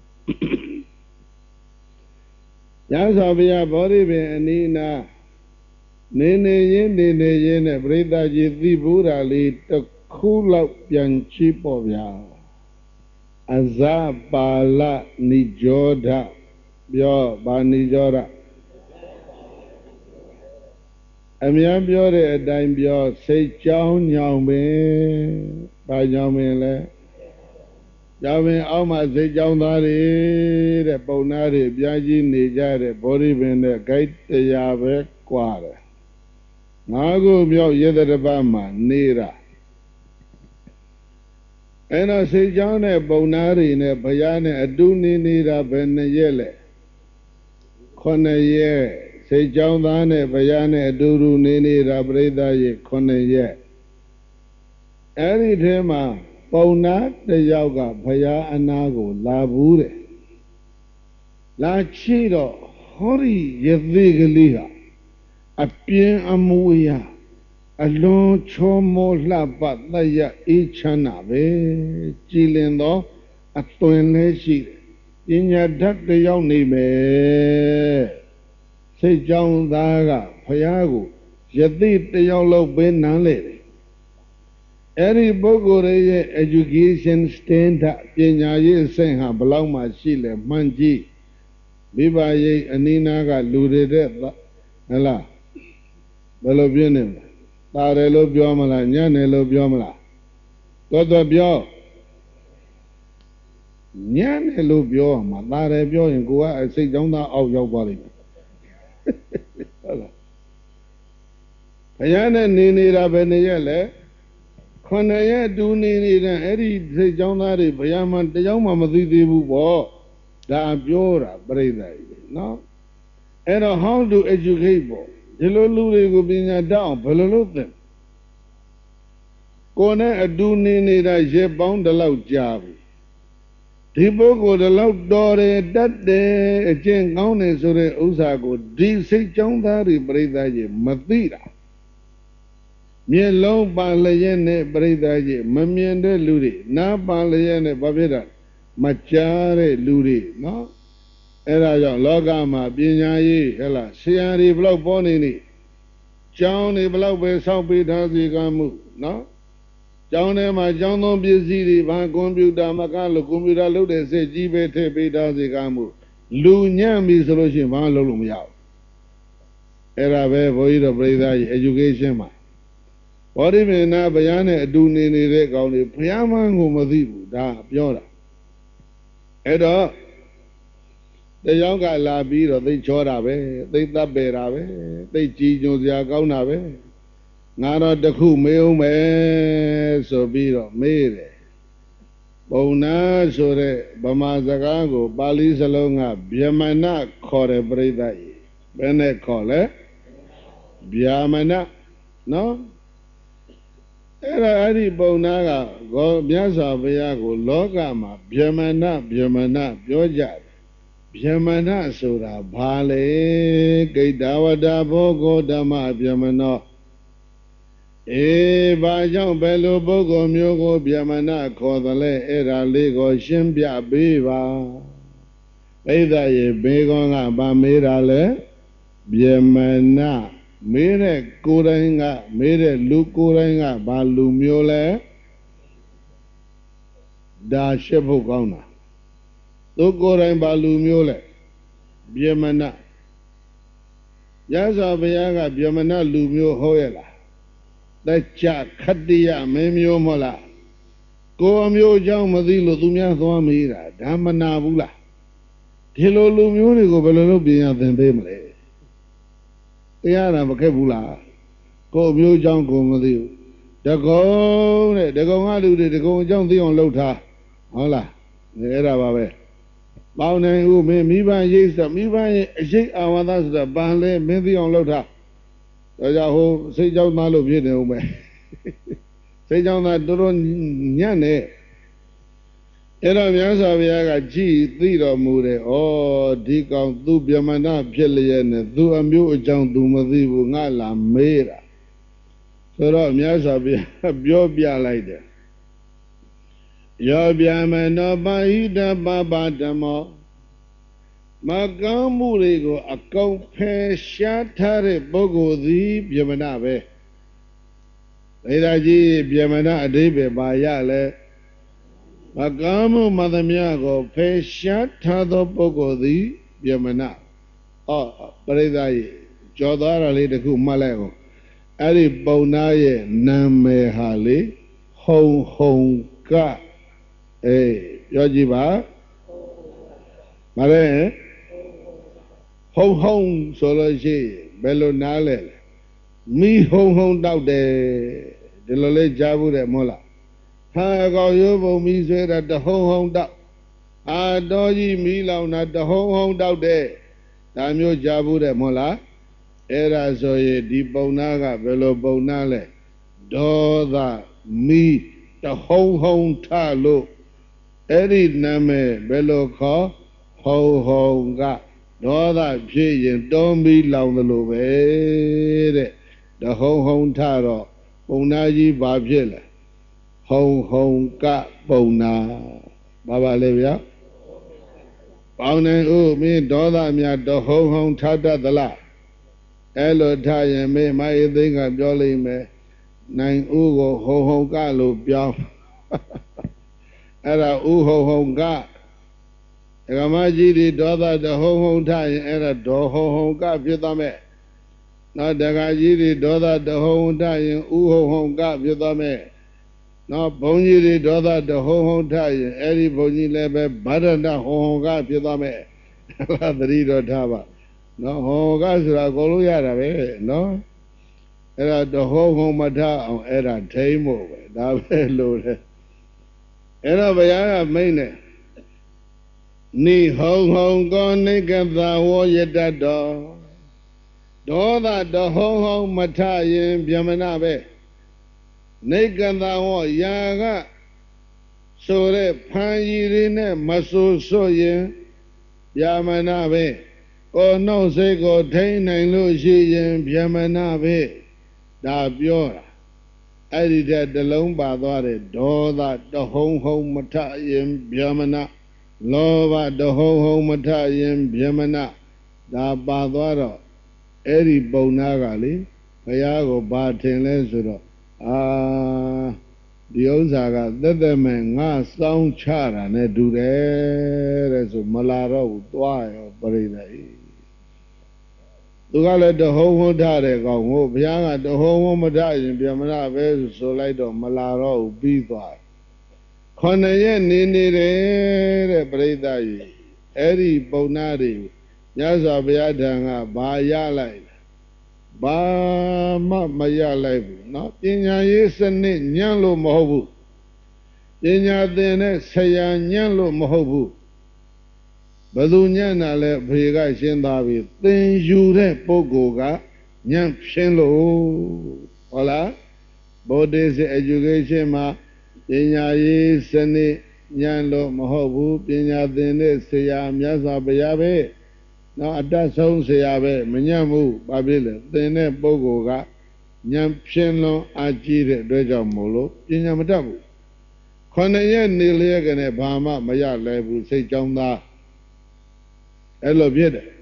yasa biya bori be anina nene yin nene yin ne bridai ji thi bura li takhu lauk pian chi po bya aza pala nijodha byo ba nijodha A mere beauty a dime byo say chown young me by young me. Yamin Alma say John Dari, the Bonari, Biagi Nija, body bin the gate the Yave Quare. Nago Myo Yedabama, Nira. And I say John a Bonari in a Bayane, a Duni Nira Ben Yele. Konaye. Say John Dane, Bayane, Duru, Nini, Rabreda, ye, Konaye. Any tema, Bona, the Yoga, Paya, Anago, La Bure. La Chido, Hori, Yevigaliha, a Pien Amuya, a long chomo la Bataya, Ichanave, Chilendo, a Twin Sheet. In your duck the young name. Say John Daga, Payago, Yadit the yellow ben lady. Every Bogore education stand up, Yenaya saying her belong my Chile, Manji, Biba ye, Aninaga, Luded, Ella, Belobianim, Tarelo Biomala, Yanelo Biomala. Got the Bio Yanelo Bioma, Tare Bio and Goa, I say John of your body. Ayana Nini Rabenele, Konaya do Nini and Eddie say Jonari, Bayaman, the young Mamadi Bubo, da Biora, Breda. No? And how to educate bo? Hilolu will be down, Pelolutin. Kona do Nini that she bound the loud job. People go the loud door that day, a chain county so the Usago, D say Jondari Breda, Mathira. Mere low Balayene Breda, Mamiende Ludi, Na Balayene Babida, Machare Ludi, no? Era Logama, Binyayi, Hella, Siari Blow Bonini, Johnny Blow by South Peter Zigamu, no? John and my John don't be easy, Van Computer, Macalo, Computer, look and say, G B T P Dazigamu. Lunya me solution, Van Lolumia. Era very void of education. What if in Nabayane do Nini Rek on the Piaman Humadibu, da Piora? Edo, the young guy la beat or they chorabe, they taberabe, they cheat Josiaconabe. Nara the coup meo me so be made. Bona so that Bamazagago, Bali Salonga, Biamana, Kore Breda, Bene Kole, Biamana, no? အဲ့ဒါအဲ့ဒီပုံနာကဘောမြတ်စွာဘုရားကိုလောကမှာဗြဟ္မဏဗြဟ္မဏပြောကြတယ်ဗြဟ္မဏဆိုတာဘာလဲဂိတဝတ္တဘောဂောဓမ္မဗြဟ္မဏောအေးဘာကြောင့်ဘယ်လိုပုဂ္ဂိုလ်မျိုးကိုဗြဟ္မဏခေါ်သလဲအဲ့ဒါလေးကိုရှင်းပြပေးပါပိဿရေဘေကောကဗာမေးတာလဲဗြဟ္မဏမေးတဲ့ကိုယ်တိုင်းကမေးတဲ့လူကိုယ်တိုင်းကဘာလူမျိုးလဲဒါရှင်းဖို့ကောင်းတာသူကိုယ်တိုင်းဘာလူမျိုးလဲဗြဟ္မဏရသော်ဘုရားကဗြဟ္မဏလူမျိုးဟုတ်ရဲ့လားတစ္ဆခတ္တိယမင်းမျိုးမဟုတ်လားကိုယ်အမျိုးအကြောင်းမသိလို့သူများသွားမေးတာဒါမနာဘူးလားဒီလိုလူမျိုးတွေကိုဘယ်လိုလုပ်ပြင်ရသင်ပေးမလဲတရားနာမခက်ဘူးလားကိုယ်မျိုးအကြောင်းကိုမသိဘူးတကုံတဲ့တကုံကလူတွေတကုံအကြောင်းသိအောင်လှုပ်ထားဟုတ်လားအဲ့ဒါပါပဲပေါင်းနိုင်ဦးမင်းမိဘရိတ်ဆိုမိဘရဲ့အရှိတ်အာဝါဒဆိုတာဘာလဲမင်းသိအောင်လှုပ်ထားဒါကြောင့်ဟိုစိတ်ကြောင်းသားလို့ဖြစ်နေဦးမယ်စိတ်ကြောင်းသားတော်တော်ညံ့နေအဲ့တော့မြတ်စွာဘုရားကကြည်သိတော်မူတယ်ဩဒီကောင်သူဗြဟ္မဏဖြစ်လျက်နဲ့သူအမျိုးအကြောင်းသူမသိဘူးငါလာမေးတာဆိုတော့မြတ်စွာဘုရားပြောပြလိုက်တယ်ယောဗြဟ္မဏောပါဟိတပပဓမ္မောမကောင်းမှုတွေကိုအကုန်ဖယ်ရှားထားတဲ့ပုဂ္ဂိုလ်သည်ဗြဟ္မဏပဲဒါသာကြီးဗြဟ္မဏအဓိပ္ပာယ်ပါရလဲမကောင်းမှုမသမျှကိုဖယ်ရှားထားသောပုဂ္ဂိုလ်သည်ဗြဟ္မဏအော်ပရိသတ်ကြီးကြော်သွားတာလေးတခုမှတ်လိုက်အောင်အဲ့ဒီပုံနာရဲ့နာမည်ဟာလေဟုံဟုံကအေးပြောကြည့်ပါမလဲဟုံဟုံဆိုလို့ရှိဘယ်လိုနားလဲမိဟုံဟုံတောက်တယ်ဒီလိုလေးကြားဘူးတယ်မဟုတ်လားဟာကောင်ရိုးပုံမိဆွဲတာတဟုံဟုံတောက်အာတော်ကြီးမိလောင်တာတဟုံဟုံတောက်တယ်ဒါမျိုးကြားဘူးတယ်မဟုတ်လားအဲ့ဒါဆိုရင်ဒီပုံနာကဘယ်လိုပုံနာလဲဒေါသမိတဟုံဟုံထလို့အဲ့ဒီနာမည်ဘယ်လိုခေါ်ဟုံဟုံကဒေါသဖြစ်ရင်တောမီလောင်သလိုပဲတဲ့တဟုံဟုံထတော့ပုံနာကြီးဘာဖြစ်လဲဟုံဟုံကပုံနာဘာပါလဲဗျာပေါင်းနေဦးမင်းဒေါသများတဟုံဟုံထတတ်သလားအဲ့လိုထရင်မေမအေသိန်းကပြောလိမ့်မယ်နိုင်ဦးကိုဟုံဟုံကလို့ပြောင်းအဲ့ဒါဥဟုံဟုံကဒကမကြီးဒီဒေါသတဟုံဟုံထရင်အဲ့ဒါဒေါဟုံဟုံကဖြစ်သွားမယ်နော်ဒကာကြီးဒီဒေါသတဟုံဟုံထရင်ဥဟုံဟုံကဖြစ်သွားမယ်နော်ဘုန်းကြီးဒီဒေါသတဟုံဟုံထရင်အဲ့ဒီဘုန်းကြီးလည်းပဲဗဒနာဟုံဟုံကဖြစ်သွားမယ်အဲ့ဒါသတိတော်ထားပါနော်ဟောကဆိုတာကိုလို့ရတာပဲနော်အဲ့ဒါတဟုံဟုံမထအောင်အဲ့ဒါထိမ့်ဖို့ပဲဒါပဲလို့လေအဲ့တော့ဘုရားကမိန့်တယ်နိဟုံဟုံကောနိကသဝောယတတောဒေါသတဟုံဟုံမထရင်ဗြဟ္မဏပဲနိကသဝောယာကဆိုတဲ့ဖန်ရည်တွေနဲ့မဆူဆွရင်ဗြဟ္မဏပဲကိုနှုတ်စိတ်ကိုထိန်းနိုင်လို့ရှိရင်ဗြဟ္မဏပဲဒါပြောတာအဲ့ဒီတဲ့တလုံးပါသွားတယ်ဒေါသတဟုံဟုံမထရင်ဗြဟ္မဏလောဘတဟုံဟုံမထရင်ဗြဟ္မဏဒါပါသွားတော့အဲ့ဒီပုံနာကလေဘုရားကိုဘာထင်လဲဆိုတော့အာဒီဥစ္စာကသက်သက်မဲ့ငါစောင်းချတာနဲ့တူတယ်တဲ့ဆိုမလာတော့ဘူးသွားရောပရိသေသူကလည်းတဟုံဟုံထတဲ့ကောင်ကိုဘုရားကတဟုံဟုံမထရင်ဗြဟ္မဏပဲဆိုလိုက်တော့မလာတော့ဘူးပြီးသွားခொနှစ်ရက်နေနေတယ်တဲ့ပရိသတ်ကြီးအဲ့ဒီပုံနာတွေညဇောဘုရားထံကဘာရလိုက်ဘာမှမရလိုက်ဘူးเนาะပညာရေးစနစ်ညံ့လို့မဟုတ်ဘူးပညာသင်တဲ့ဆရာညံ့လို့မဟုတ်ဘူးဘယ်သူညံ့တာလဲဖေကရှင်းသားပြီသင်ယူတဲ့ပုဂ္ဂိုလ်ကညံ့ဖြင်းလို့ဟုတ်လား Buddhist education ma pinya yi sani nyan lo mahobu pinya dine siya myasa bayabe na adat song siya be manyamu babile dine bogo ga nyam pshin lo aji de dwe jaw molo pinya matabu khone ye ni le ke ne ba ma maya le bu sei chong da ai lo phit de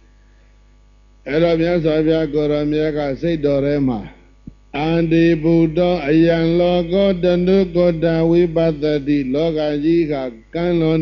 ai lo myasa bya ko ro mye ka sei do re ma Andi Buddha ayan logo dandu koda wibadati loga ji ka kan lo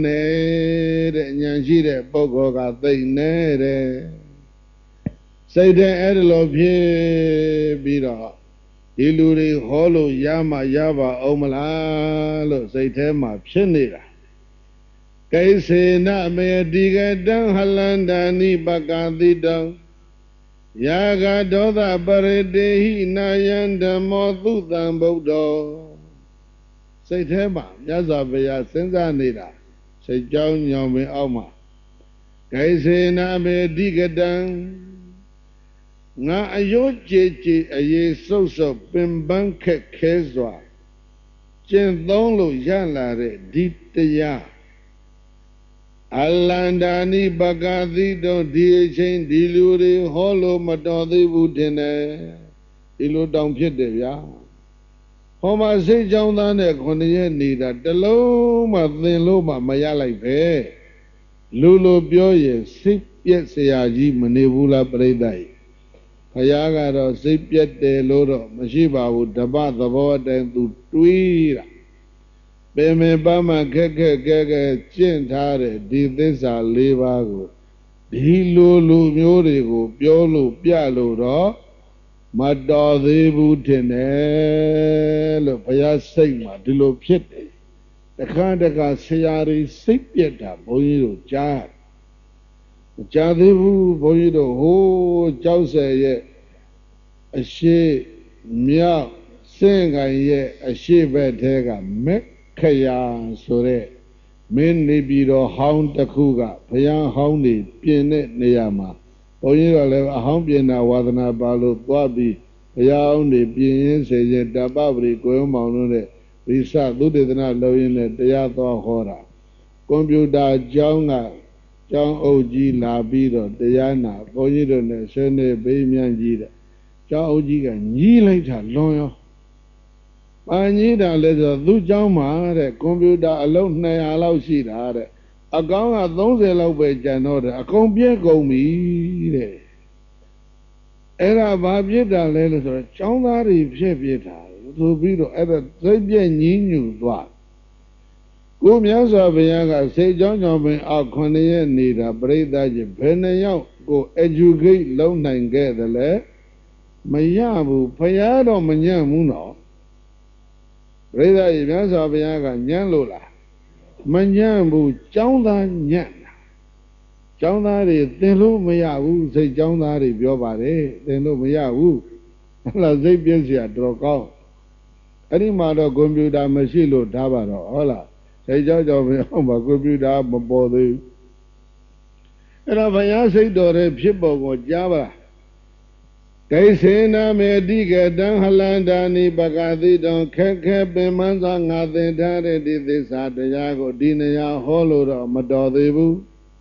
ne de nyan shi de puggol ka thiat ne deစိတ်ထဲအဲ့ဒါလိုဖြစ်ပြီးတော့ဒီလူတွေဟောလို့ရမှရပါအောင်မလားလို့စိတ်ထဲမှာဖြစ်နေတာကိစေနမေတိကတံဟလန္တာနိပကတိတံယာဂဒေါသပရိတေဟိနာယံဓမ္မောသုတံဗုဒ္ဓောစိတ်ထဲမှာမြတ်စွာဘုရားစဉ်းစားနေတာစိတ်ကြောင်းညောင်ပင်အောက်မှာကိစေနမေတိကတံငါအယုတ်ကြည်ကြည်အရေးစုပ်စုပ်ပင်ပန်းခက်ခဲစွာကျင့်သုံးလို့ရလာတဲ့ဒီတရားအလန္ဒာနိပကတိတောဒီအချင်းဒီလူတွေဟောလို့မတော်သေးဘူးတင်တယ်ဒီလိုတောင်ဖြစ်တယ်ဗျာဟောမှာစိတ်ကြောင်းသားနဲ့ခုနှစ်ရက်နေတာတလုံးမှသင်လို့မှမရလိုက်ပဲလူလိုပြောရင်စိတ်ပြက်เสียကြီးမနေဘူးလားပြိဿကြီးဘုရားကတော့စိတ်ပြက်တယ်လို့တော့မရှိပါဘူးတပတ်သဘောတည်းသူတွေးတာပင်ပင်ပန်းပန်းခက်ခက်ခဲခဲကျင့်ထားတဲ့ဒီသစ္စာ၄ပါးကိုဒီလိုလူမျိုးတွေကိုပြောလို့ပြလို့တော့မတော်သေးဘူးထင်တယ်လို့ဘုရားစိတ်မှာဒီလိုဖြစ်တယ်တခါတခါဆရာတွေစိတ်ပြက်တာဘုန်းကြီးတို့ကြားမကြားသေးဘူးဘုန်းကြီးတို့ဟိုးကြောက်စဲရဲ့အရှိမြောက်စင်ကိုင်ရဲ့အရှိဘက်ထဲကမက်ခရာဆိုတဲ့မင်းနေပြီးတော့ဟောင်းတစ်ခုကဘုရားဟောင်းနေပြင်တဲ့နေရာမှာဘုန်းကြီးတို့လည်းအဟောင်းပြင်တာဝါသနာပါလို့သွားပြီးဘုရားဟောင်းနေပြင်ရင်းစေရင်တပ္ပပရိကိုယ်မောင်တို့နဲ့ရိစသုတေသနာလုပ်ရင်းနဲ့တရားသွားဟောတာကွန်ပျူတာကျောင်းကကျောင်းအုပ်ကြီးလာပြီးတော့တရားနာဘုန်းကြီးတို့နဲ့ဆွေးနွေးပေးမြန်ကြီးတဲ့ကျောင်းအုပ်ကြီးကညီးလိုက်တာလွန်ရော။ပါကြီးတာလဲဆိုသူ့ကျောင်းမှာတဲ့ကွန်ပျူတာအလုံးနှစ်ရာလောက်ရှိတာတဲ့အကောင့်ကသုံးဆယ်လောက်ပဲကျန်တော့တယ်အကုန်ပြည့်ကုန်ပြီတဲ့။အဲ့ဒါဘာဖြစ်တာလဲလို့ဆိုတော့ကျောင်းသားတွေဖြစ်ဖြစ်တာဆိုပြီးတော့အဲ့ဒါစိတ်ပြည့်ညင်းညူသွား။ကိုမြတ်စွာဘုရားကစိတ်ကြောင်းကြောင့်ပင်အောက်ခုနှစ်ရက်နေတာပြိဿကြီးဘယ်နှယောက်ကို educate လုပ်နိုင်ခဲ့တယ်လဲမရဘူးဘုရားတော့မညံ့ဘူးနော်ပရိသတ်ကြီးမြတ်စွာဘုရားကညံ့လို့လားမညံ့ဘူးကျောင်းသားညံ့တာကျောင်းသားတွေသင်လို့မရဘူးစိတ်ကျောင်းသားတွေပြောပါတယ်သင်လို့မရဘူးဟလာစိတ်ပြည့်စရာတော်ကောင်းအဲ့ဒီမှာတော့ကွန်ပျူတာမရှိလို့ထားပါတော့ဟုတ်လားစိတ်ကြောက်ကြောက်ပြောင်းပါကွန်ပျူတာမပေါ်သေးဘူးအဲ့တော့ဘုရားစိတ်တော်တဲ့ဖြစ်ပေါ်ကိုကြားပါဒိစေနာမေတိကတံဟလန္တာနိပကတိတောခက်ခဲပင်မန်းစွာငါသင်ထားတဲ့ဒီသစ္စာတရားကိုဒီနေရာဟောလို့တော့မတော်သေးဘူး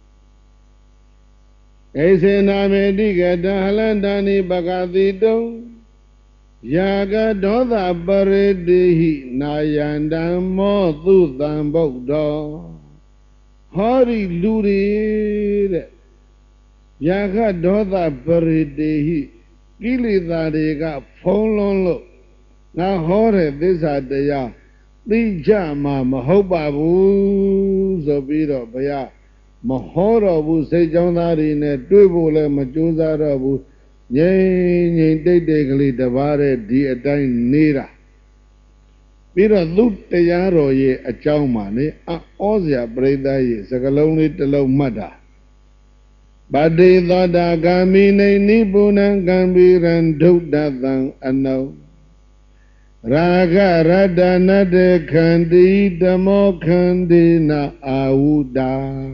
ဒိစေနာမေတိကတံဟလန္တာနိပကတိတောယာကဒေါသပရိတိဟိနာယန္တမောသုတံဗုဒ္ဓောဟောဒီလူတွေတဲ့ယာကဒေါသပရိတိဟိကိလေသာတွေကဖုံးလွန်းလို့ငါဟောတဲ့သစ္စာတရားသိကြမှာမဟုတ်ပါဘူးဆိုပြီးတော့ဘုရားမဟောတော့ဘူးစိတ်ကြောင်းသားတွေနဲ့တွေ့ဖို့လည်းမကြိုးစားတော့ဘူးငြိမ်ငြိမ်တိတ်တိတ်ကလေးတပါးတဲ့ဒီအတိုင်းနေတာပြီးတော့သူတရားတော်ရဲ့အကြောင်းမှနေအောစရာပြိဿရဲ့စကလုံးလေးတစ်လုံးမှတ်တာပတိသောတာဂာမိနေနိပုဏ္ဏကံပိရံဒုဒ္ဒသံအနုရာဂရတ္တနတ္တခန္တိဓမ္မောခန္တိနာအာဝုတာ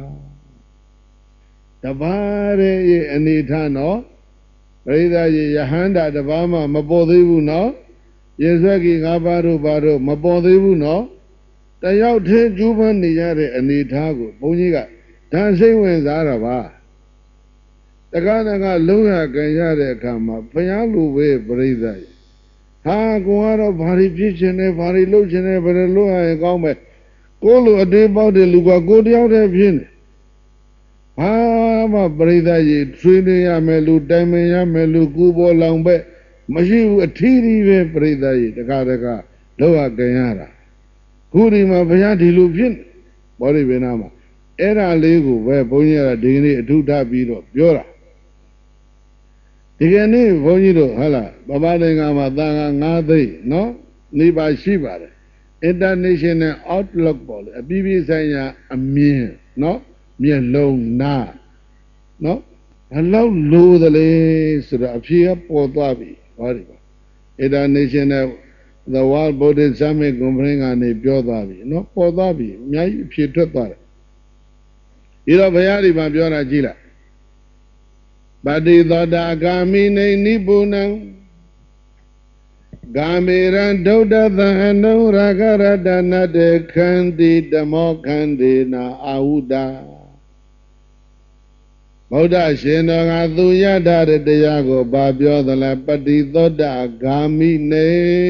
တပါးရဲ့အနေထားနော်ပရိသတ်ရဲ့ယဟန္တာတပါးမှမပေါ်သေးဘူးနော်ရေဆွဲကြီးငါးပါးတို့ဘာတို့မပေါ်သေးဘူးနော်တယောက်တည်းကျူးပန်းနေရတဲ့အနေထားကိုဘုန်းကြီးကဒါစိတ်ဝင်စားတာပါတကားတကားလုံးရကြရတဲ့အခါမှာဘုရားလူပဲပြိဿရဲ့ဟာကိုကတော့ဘာတွေဖြစ်ခြင်းနဲ့ဘာတွေလုပ်ခြင်းနဲ့ဘယ်လိုလုပ်ရရင်ကောင်းမယ်ကိုလိုအသေးပေါက်တဲ့လူကကိုတယောက်တည်းဖြစ်နေဟာမပြိဿရဲ့ထွေးနေရမယ်လူတိုင်ပင်ရမယ်လူကူပေါ်လောင်ပဲမရှိဘူးအထီးကြီးပဲပြိဿရဲ့တကားတကားလောက်ရကြရတာခုဒီမှာဘုရားဒီလိုဖြစ်ဘောဓိဗေနာမှာအဲ့ဒါလေးကိုပဲဘုန်းကြီးကဒီကနေ့အထုထားပြီးတော့ပြောတာဒီကနေ့ဘုန်းကြီးတို့ဟုတ်လားဗမာနိုင်ငံမှာသံဃာ၅သိန်းနော်နေပါရှိပါတယ် International Outlook ပေါ့လေအပြည်ပြည်ဆိုင်ရာအမြင်နော်မျက်လုံးနားနော်ဘလောက်လိုသလဲဆိုတော့အဖြေကပေါ်သွားပြီဟောဒီပါ International the World Buddhist Summit Conference ကနေပြောသွားပြီနော်ပေါ်သွားပြီအများကြီးအဖြေထွက်သွားတယ်ဒီတော့ဘုရားဒီမှာပြောတာကြည့်လိုက်ပတိသောတာဂာမိနေနိဗ္ဗုဏံဂာမေရံဒုဒ္ဒသံအနုရာဂရတနာတေခန္တိဓမ္မောခန္တေနာအာဟုတာဗုဒ္ဓရှင်တော်ကသူရတဲ့တရားကိုဘာပြောသလဲပတိသောတာဂာမိနေ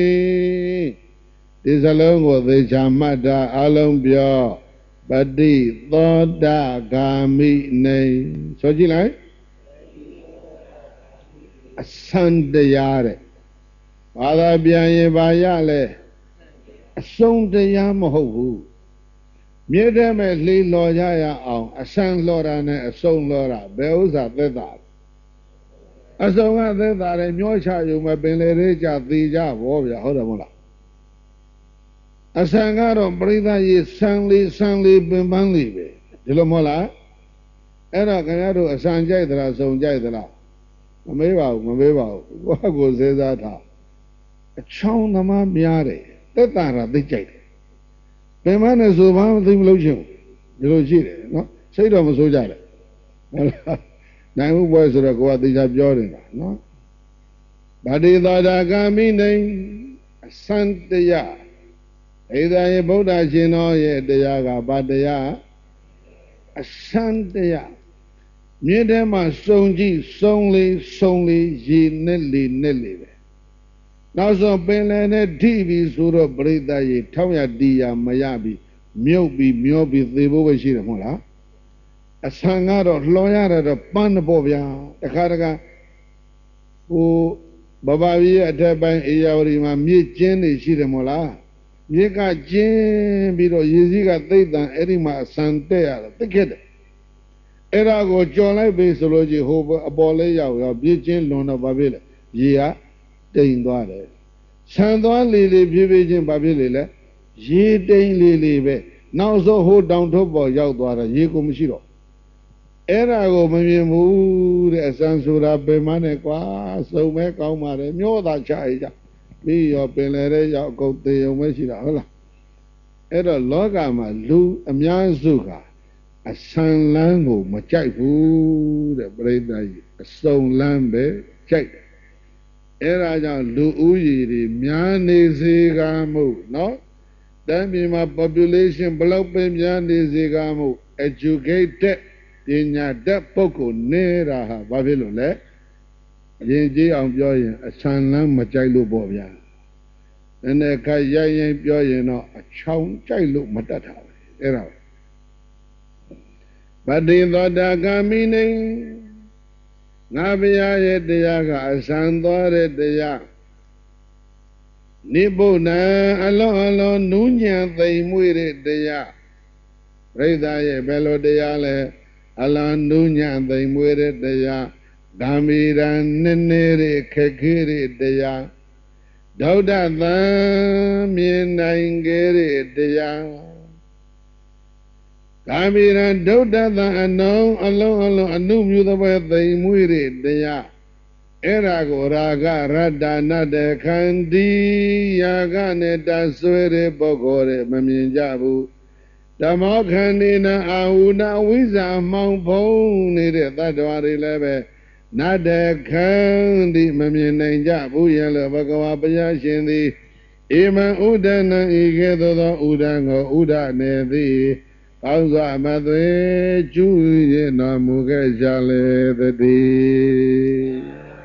ဒီစလုံးကိုသေချာမှတ်တာအလုံးပြောပတိသောတာဂာမိနေဆိုကြည့်လိုက်အစံတရားတဲ့ဘာသာပြန်ရင်ဘာရလဲအဆုံးတရားမဟုတ်ဘူးမြဲတဲ့မဲ့လှေလော်ကြရအောင်အစံလော်တာနဲ့အဆုံးလော်တာဘယ်ဥစ္စာသက်သာအဆုံးကသက်သာတယ်မျောချယူမပင်လေလေးကြသေးကြဘောဗျာဟုတ်တယ်မဟုတ်လားအစံကတော့ပရိသတ်ရေဆန်းလေးဆန်းလေးပင်ပန်းလေးပဲဒီလိုမဟုတ်လားအဲ့တော့ခင်ဗျားတို့အစံကြိုက်သလားစုံကြိုက်သလားမမေးပါဘူးမမေးပါဘူးကိုယ့်ကိုစေစားထားအချောင်းသမားများတယ်တက်တာတာသိကြိုက်တယ်ပင်မနဲ့ဆိုဘာမှသိမလို့ချင်းဒီလိုရှိတယ်နော်စိတ်တော့မဆိုးကြတယ်ဟုတ်လားနိုင်မှုပွဲဆိုတော့ကိုကသိချာပြောနေတာနော်ဗတိသောတာဂာမိနေအစံတရားဣဒာယေဗုဒ္ဓရှင်တော်ရဲ့တရားကဗတရားအစံတရားမြင့်ထဲမှာစုံကြည့်စုံလေးစုံလေးရေနဲ့လေနဲ့လေပဲနောက်ဆုံးပင်လယ်နဲ့ထိပြီးဆိုတော့ပရိသတ်ရေထောက်ရတီးရမရပြီးမြုပ်ပြီးမျောပြီးသေဖို့ပဲရှိတယ်မဟုတ်လားအဆံကတော့လှော်ရတော့ပန်းတော့ဗျာတခါတခါဟိုဘဘကြီးရဲ့အထက်ပိုင်းအေယာဝတီမှာမြေကျင်းနေရှိတယ်မဟုတ်လားမြေကကျင်းပြီးတော့ရေစီးကသိပ်တန်အဲ့ဒီမှာအဆံတက်ရတာသိခဲ့တယ်အဲ့ဒါကိုကြော်လိုက်ပြီဆိုလို့ကြီးဟိုအပေါ်လေးရောက်ရောက်ပြည့်ချင်းလွန်တော့ဘာဖြစ်လဲရေကတိမ်သွားတယ်ဆန်သွားလေလေဖြည်းဖြည်းချင်းဘာဖြစ်လေလဲရေတိမ်လေလေပဲနောက်ဆုံးဟိုတောင်ထုတ်ပေါ်ရောက်သွားတာရေကိုမရှိတော့အဲ့ဒါကိုမမြင်ဘူးတဲ့အစံဆိုတာပင်မနဲ့ကွာစုံမဲကောင်းပါတယ်မျောတာချရကြပြီးရောပင်လေတဲ့ရောက်အကုန်သေုံပဲရှိတာဟုတ်လားအဲ့တော့လောကမှာလူအများစုကအစံလန်းကိုမကြိုက်ဘူးတဲ့ပြိဿကြီးအစုံလန်းပဲကြိုက်တယ်အဲ့ဒါကြောင့်လူဦးရေတွေများနေစေကမှုနော်တန်းပြည်မှာ population ဘလောက်ပဲများနေစေကမှု educated ပညာတတ်ပုဂ္ဂိုလ်နေတာဟာဘာဖြစ်လို့လဲအရင်ကြီးအောင်ပြောရင်အစံလန်းမကြိုက်လို့ပေါ့ဗျာနည်းနည်းခါရိုင်းရိုင်းပြောရင်တော့အချောင်ကြိုက်လို့မတတ်တာပဲအဲ့ဒါပတိသောတာဂာမိနေငါဘုရားရဲ့တရားကအစံသွားတဲ့တရားနိဗ္ဗုဏံအလုံးအလုံးနူးညံ့သိမ်မွေ့တဲ့တရားပြိဿရဲ့ဘယ်လိုတရားလဲအလုံးနူးညံ့သိမ်မွေ့တဲ့တရားဓမ္မီရံနည်းနည်းတဲ့ခက်ခဲတဲ့တရားဒုဒ္ဒသံမြင်နိုင်ခဲ့တဲ့တရားကာမီရံဒုဒ္ဒသံအနုံအလုံးအလုံးအနုမြူသပဲသိမ်မွေ့တဲ့တရားအဲ့ဒါကိုရာဂရတ္တနတ္တခန္တီယာကနဲ့တဆွဲတဲ့ပုဂ္ဂိုလ်တွေမမြင်ကြဘူးဓမ္မောခန္တီနာအာဟုနာဝိဇာမောင်ဖုံးနေတဲ့တ attva တွေလည်းပဲ Nada kandi meminanja buyala bhagava payashindi Iman udana igedoda udanga udane Kausa madwe chuye namuga jale dadi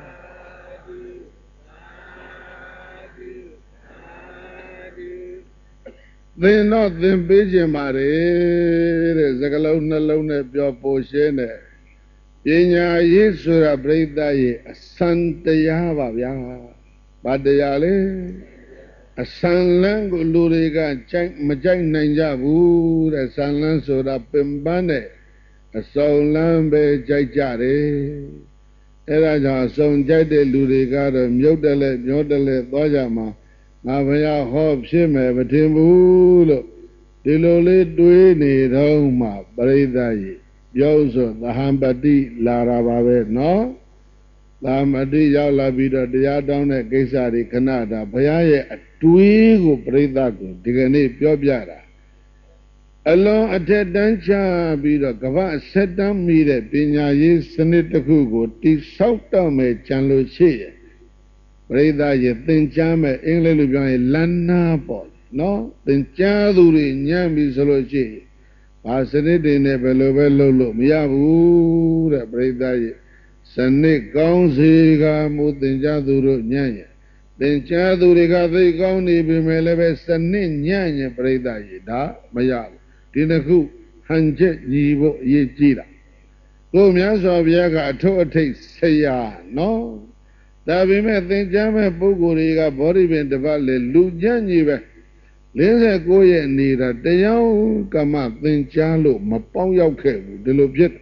Then not then Bijamare Zagalo Nalone Pyo Poshene Yenya Yisura Breda Santayava Badayale A Sanlang Luriga Majang Nanjabu A Sanlang Soda Pimbane A Solambe Jajare Eraja Son Jade Luriga Myodale Myodale Dojama Navaya Hob Shime Batimbulo Dilole Duini Roma Breda Yoso the Hambadi Larababe no Lamadi Yala Vida Dia down at Gesari Canada Bayaye a Twigo Bredago Digani Piobiara Along a dead dancha Vida Gava set down me that Pinya Yis Sanitakugo Tis South Dome Chanlo Che Breda Ye Tinchame England Lana Ball no then Chaduri Nyami Soloche Asani never low Miabu Breda Sanik Gonziga Mutinjaduru Nyanya. Then Chaduriga the Goni Bimeleve Sanin Nyanya Breda Yida Mayab Dinaku Hanje Yibo Yijira. Go Miasa Viaga to take Saya no. That we met the Jama Buguriga body been the valley Lujanyive. Lenza Goya Nira Dayao Kama Then Chalo Mapong Yauke the Lubjet.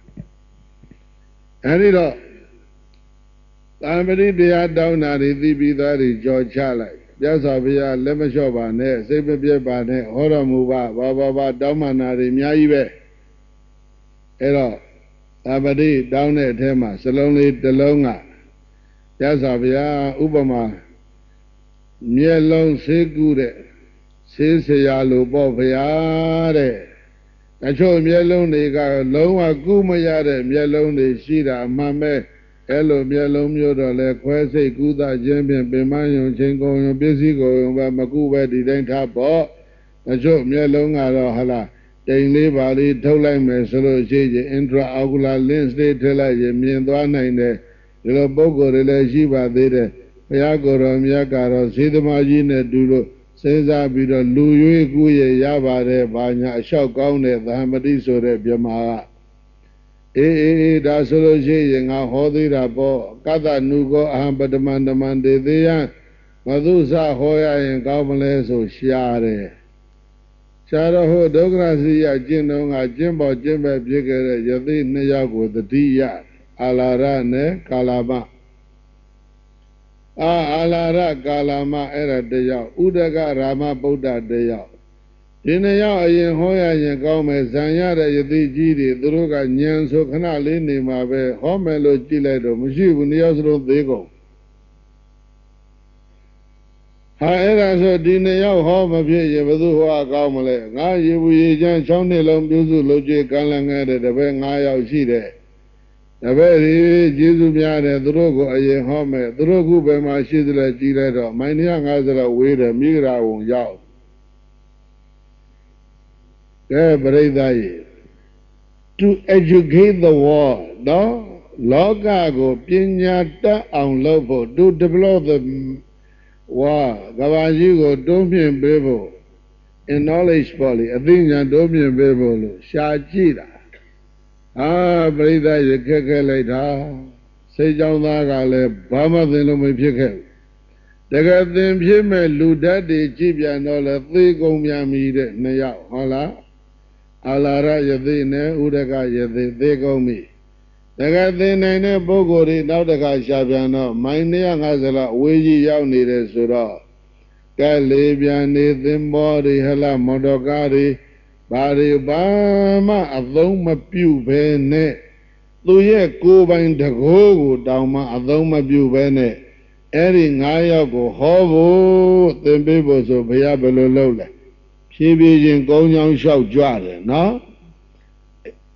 And it all. Somebody they are down at the B that is George Charlie. Just a via Lemashova, ne, Sabre Bane, Horamuba, Baba, Damanari, Miaibe. Hello. Somebody down at Tema, Saloni de Longa. Just a via Ubama. Mielon Segure. Sisayalo Boviare. I show Mielon, they got Loma Gumayade, Mielon, Shida, Mame. Hello, Mielo Miodo, Le Quese, Guda, Jembian, Bemayon, Chengo, Bisigo, Makuba, the Dentabo, I show Mielonga, Hala, Daily Valley, Tolam, Solo, Jay, Intra Agula, Linsday, Tela, Mienduana in the Lobogo, the Shiva, the Piago, Miacaro, Sidamajine, Dulo, Senza Bido, Louis Guye, Yava, Banya, Shokone, the Hamadiso, the Biamara. Eh, that's all saying. I hold it up. Kada nugo ahambadamandaman de ya. Madusa hoya and governors or share. Sharaho dograsi jinong a jimbo jimba jigger yadi nayago the dia. Alara ne kalama. Ah, alara kalama era de ya. Udaga Rama Buddha de ya. Dinaya in Hoya and Gomez, Zanyara Yadi Gidi, Druga, Nyan, so Canalini, Mabe, Homelo Giledo, Mushu, Niosro, they go. However, so Dinaya, home of Yavadua Gamale, now you will Jan Chonelum, Buzu, Logic, Galang, the Bengaya Shide. The very Jesumian and Drogo, a home, Drogo, Bema Shidla Giledo, my young Azra, wait a Mira on Yao. To educate the world, no? Logago, Pinyata, and Lobo, to develop the world. Gavajigo, Domian Bebo, in knowledge poly, a thing and Domian Bebo, Shajira. Ah, Breda, you calculate, say John Nagale, Bama, the Lumi Picket. They got them Jimmy, Ludadi, Jibia, and all the three Gomiami, Naya, Hola. Alara Yadine, Udaga Yadi, they go me. They got the nine Bogori, now the guy Shabiano, my young Hazela, Wiji Yauni de Sura. Galibian, Nathan Body, Hela, Modogari, Bari Bama, Adoma Pew Bene. Luye Kuba in the Gogo, Dama, Adoma Pew Bene. Erin Ayago, Hobo, the Bibos of Yabelo Lola. She be in Gonyang Show Jare, no?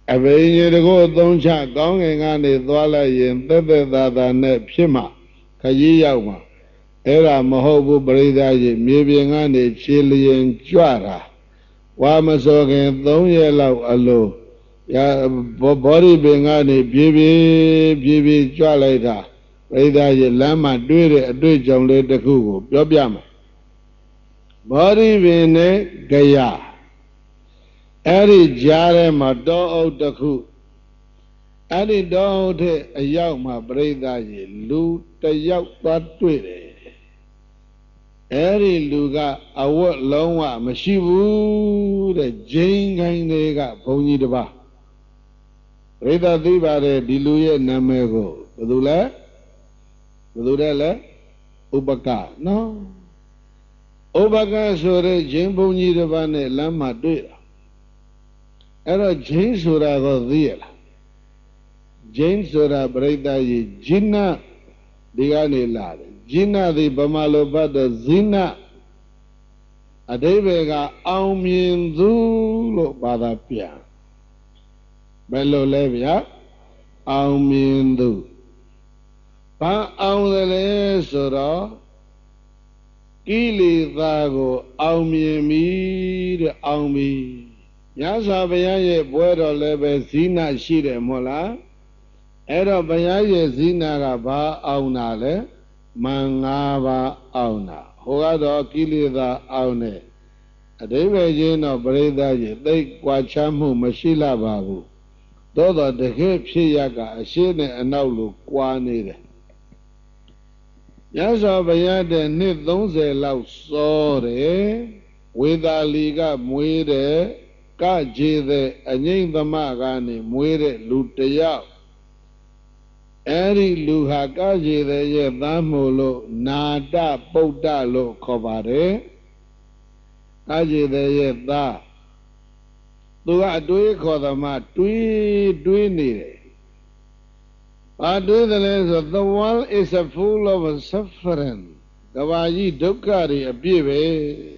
အဘိညာဉ်တကိုသုံးချကောင်းငင်ကနေသွားလိုက်ရင်သက်သက်သာသာနဲ့ဖြစ်မှခကြီးရောက်မှာအဲ့ဒါမဟုတ်ဘူးပရိသတ်ကြီးမြေပြင်ကနေခြေလျင်ကြွတာဝါမစောခင်သုံးရက်လောက်အလိုရာဘောဓိပင်ကနေပြေးပြေးပြေးပြေးကြွလိုက်တာပရိသတ်ကြီးလမ်းမှာတွေ့တဲ့အတွေ့အကြုံလေးတစ်ခုကိုပြောပြမယ်ဘောဓိပင်နဲ့ကြရအဲ့ဒီကြားထဲမှာတောအုပ်တစ်ခုအဲ့ဒီတောအုပ်ထဲအရောက်မှာပရိသတ်ကြီးလူတစ်ယောက်သွားတွေ့တယ်အဲ့ဒီလူကအဝတ်လုံးဝမရှိဘူးတဲ့ဂျိန်းခိုင်းတွေကဘုန်းကြီးတစ်ပါးပရိသတ်သိပါတယ်ဒီလူရဲ့နာမည်ကိုဘယ်သူလဲဘယ်သူတဲ့လဲဥပကနော်ဥပကဆိုတဲ့ဂျိန်းဘုန်းကြီးတစ်ပါးနဲ့လမ်းမှာတွေ့တာအဲ့တော့ဂျိန်းဆိုတာကိုသိရလားဂျိန်းဆိုတာပရိသတ်ကြီးဂျိနဒီကနေလာတယ်ဂျိနဒီဗမာလိုပတ်တော့ဇိနအဓိပ္ပာယ်ကအောင်မြင်သူလို့ဘာသာပြန်ဘယ်လိုလဲဗျာအောင်မြင်သူဘာအောင်တယ်လဲဆိုတော့ကိလေသာကိုအောင်မြင်ပြီတဲ့အောင်ပြီညစာဘုရားရဲ့ပွဲတော်လည်းပဲဇိနရှိတယ်မဟုတ်လားအဲ့တော့ဘုရားရဲ့ဇိနကဘာအောင်တာလဲမန်၅ပါးအောင်တာဟိုကတော့ကိလေသာအောင်တယ်အဓိပ္ပာယ်ချင်းတော့ပရိသတ်ကြီးသိကွာခြားမှုမရှိလာပါဘူးသို့တော့တကယ်ဖြစ်ရကအရှင်းနဲ့အနောက်လိုကွာနေတယ်ညစာဘုရားတဲ့နှစ်သုံးဆယ်လောက်စောတယ်ဝေသာလီကမွေးတယ်ကခြေတဲ့အငိမ့်သမကနေမွေးတဲ့လူတယောက်အဲ့ဒီလူဟာကခြေတဲ့ရဲ့သားမို့လို့နာတပုဒ္ဒလို့ခေါ်ပါတယ်ကခြေတဲ့ရဲ့သားသူကအတွေးခေါ်သမားတွေးတွေးနေတယ်ဘာတွေးတယ်လဲဆို the world is a full of suffering ကဘာကြီးဒုက္ခတွေအပြည့်ပဲ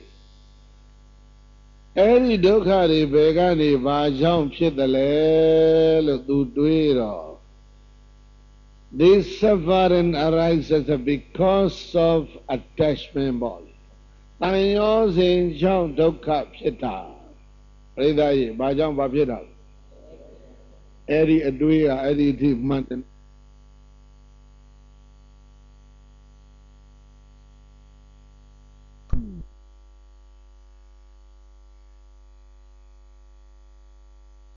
အဲ့ဒီဒုက္ခတွေဘယ်ကနေဘာကြောင့်ဖြစ်တယ်လဲလို့သူတွေးတော့ this suffering arises because of attachment body တန်ရောစဉ်ကြောင့်ဒုက္ခဖြစ်တာပရိသတ်ကြီးဘာကြောင့်ဘာဖြစ်တာအဲ့ဒီအတွေးကအဲ့ဒီအထိမှန်တယ်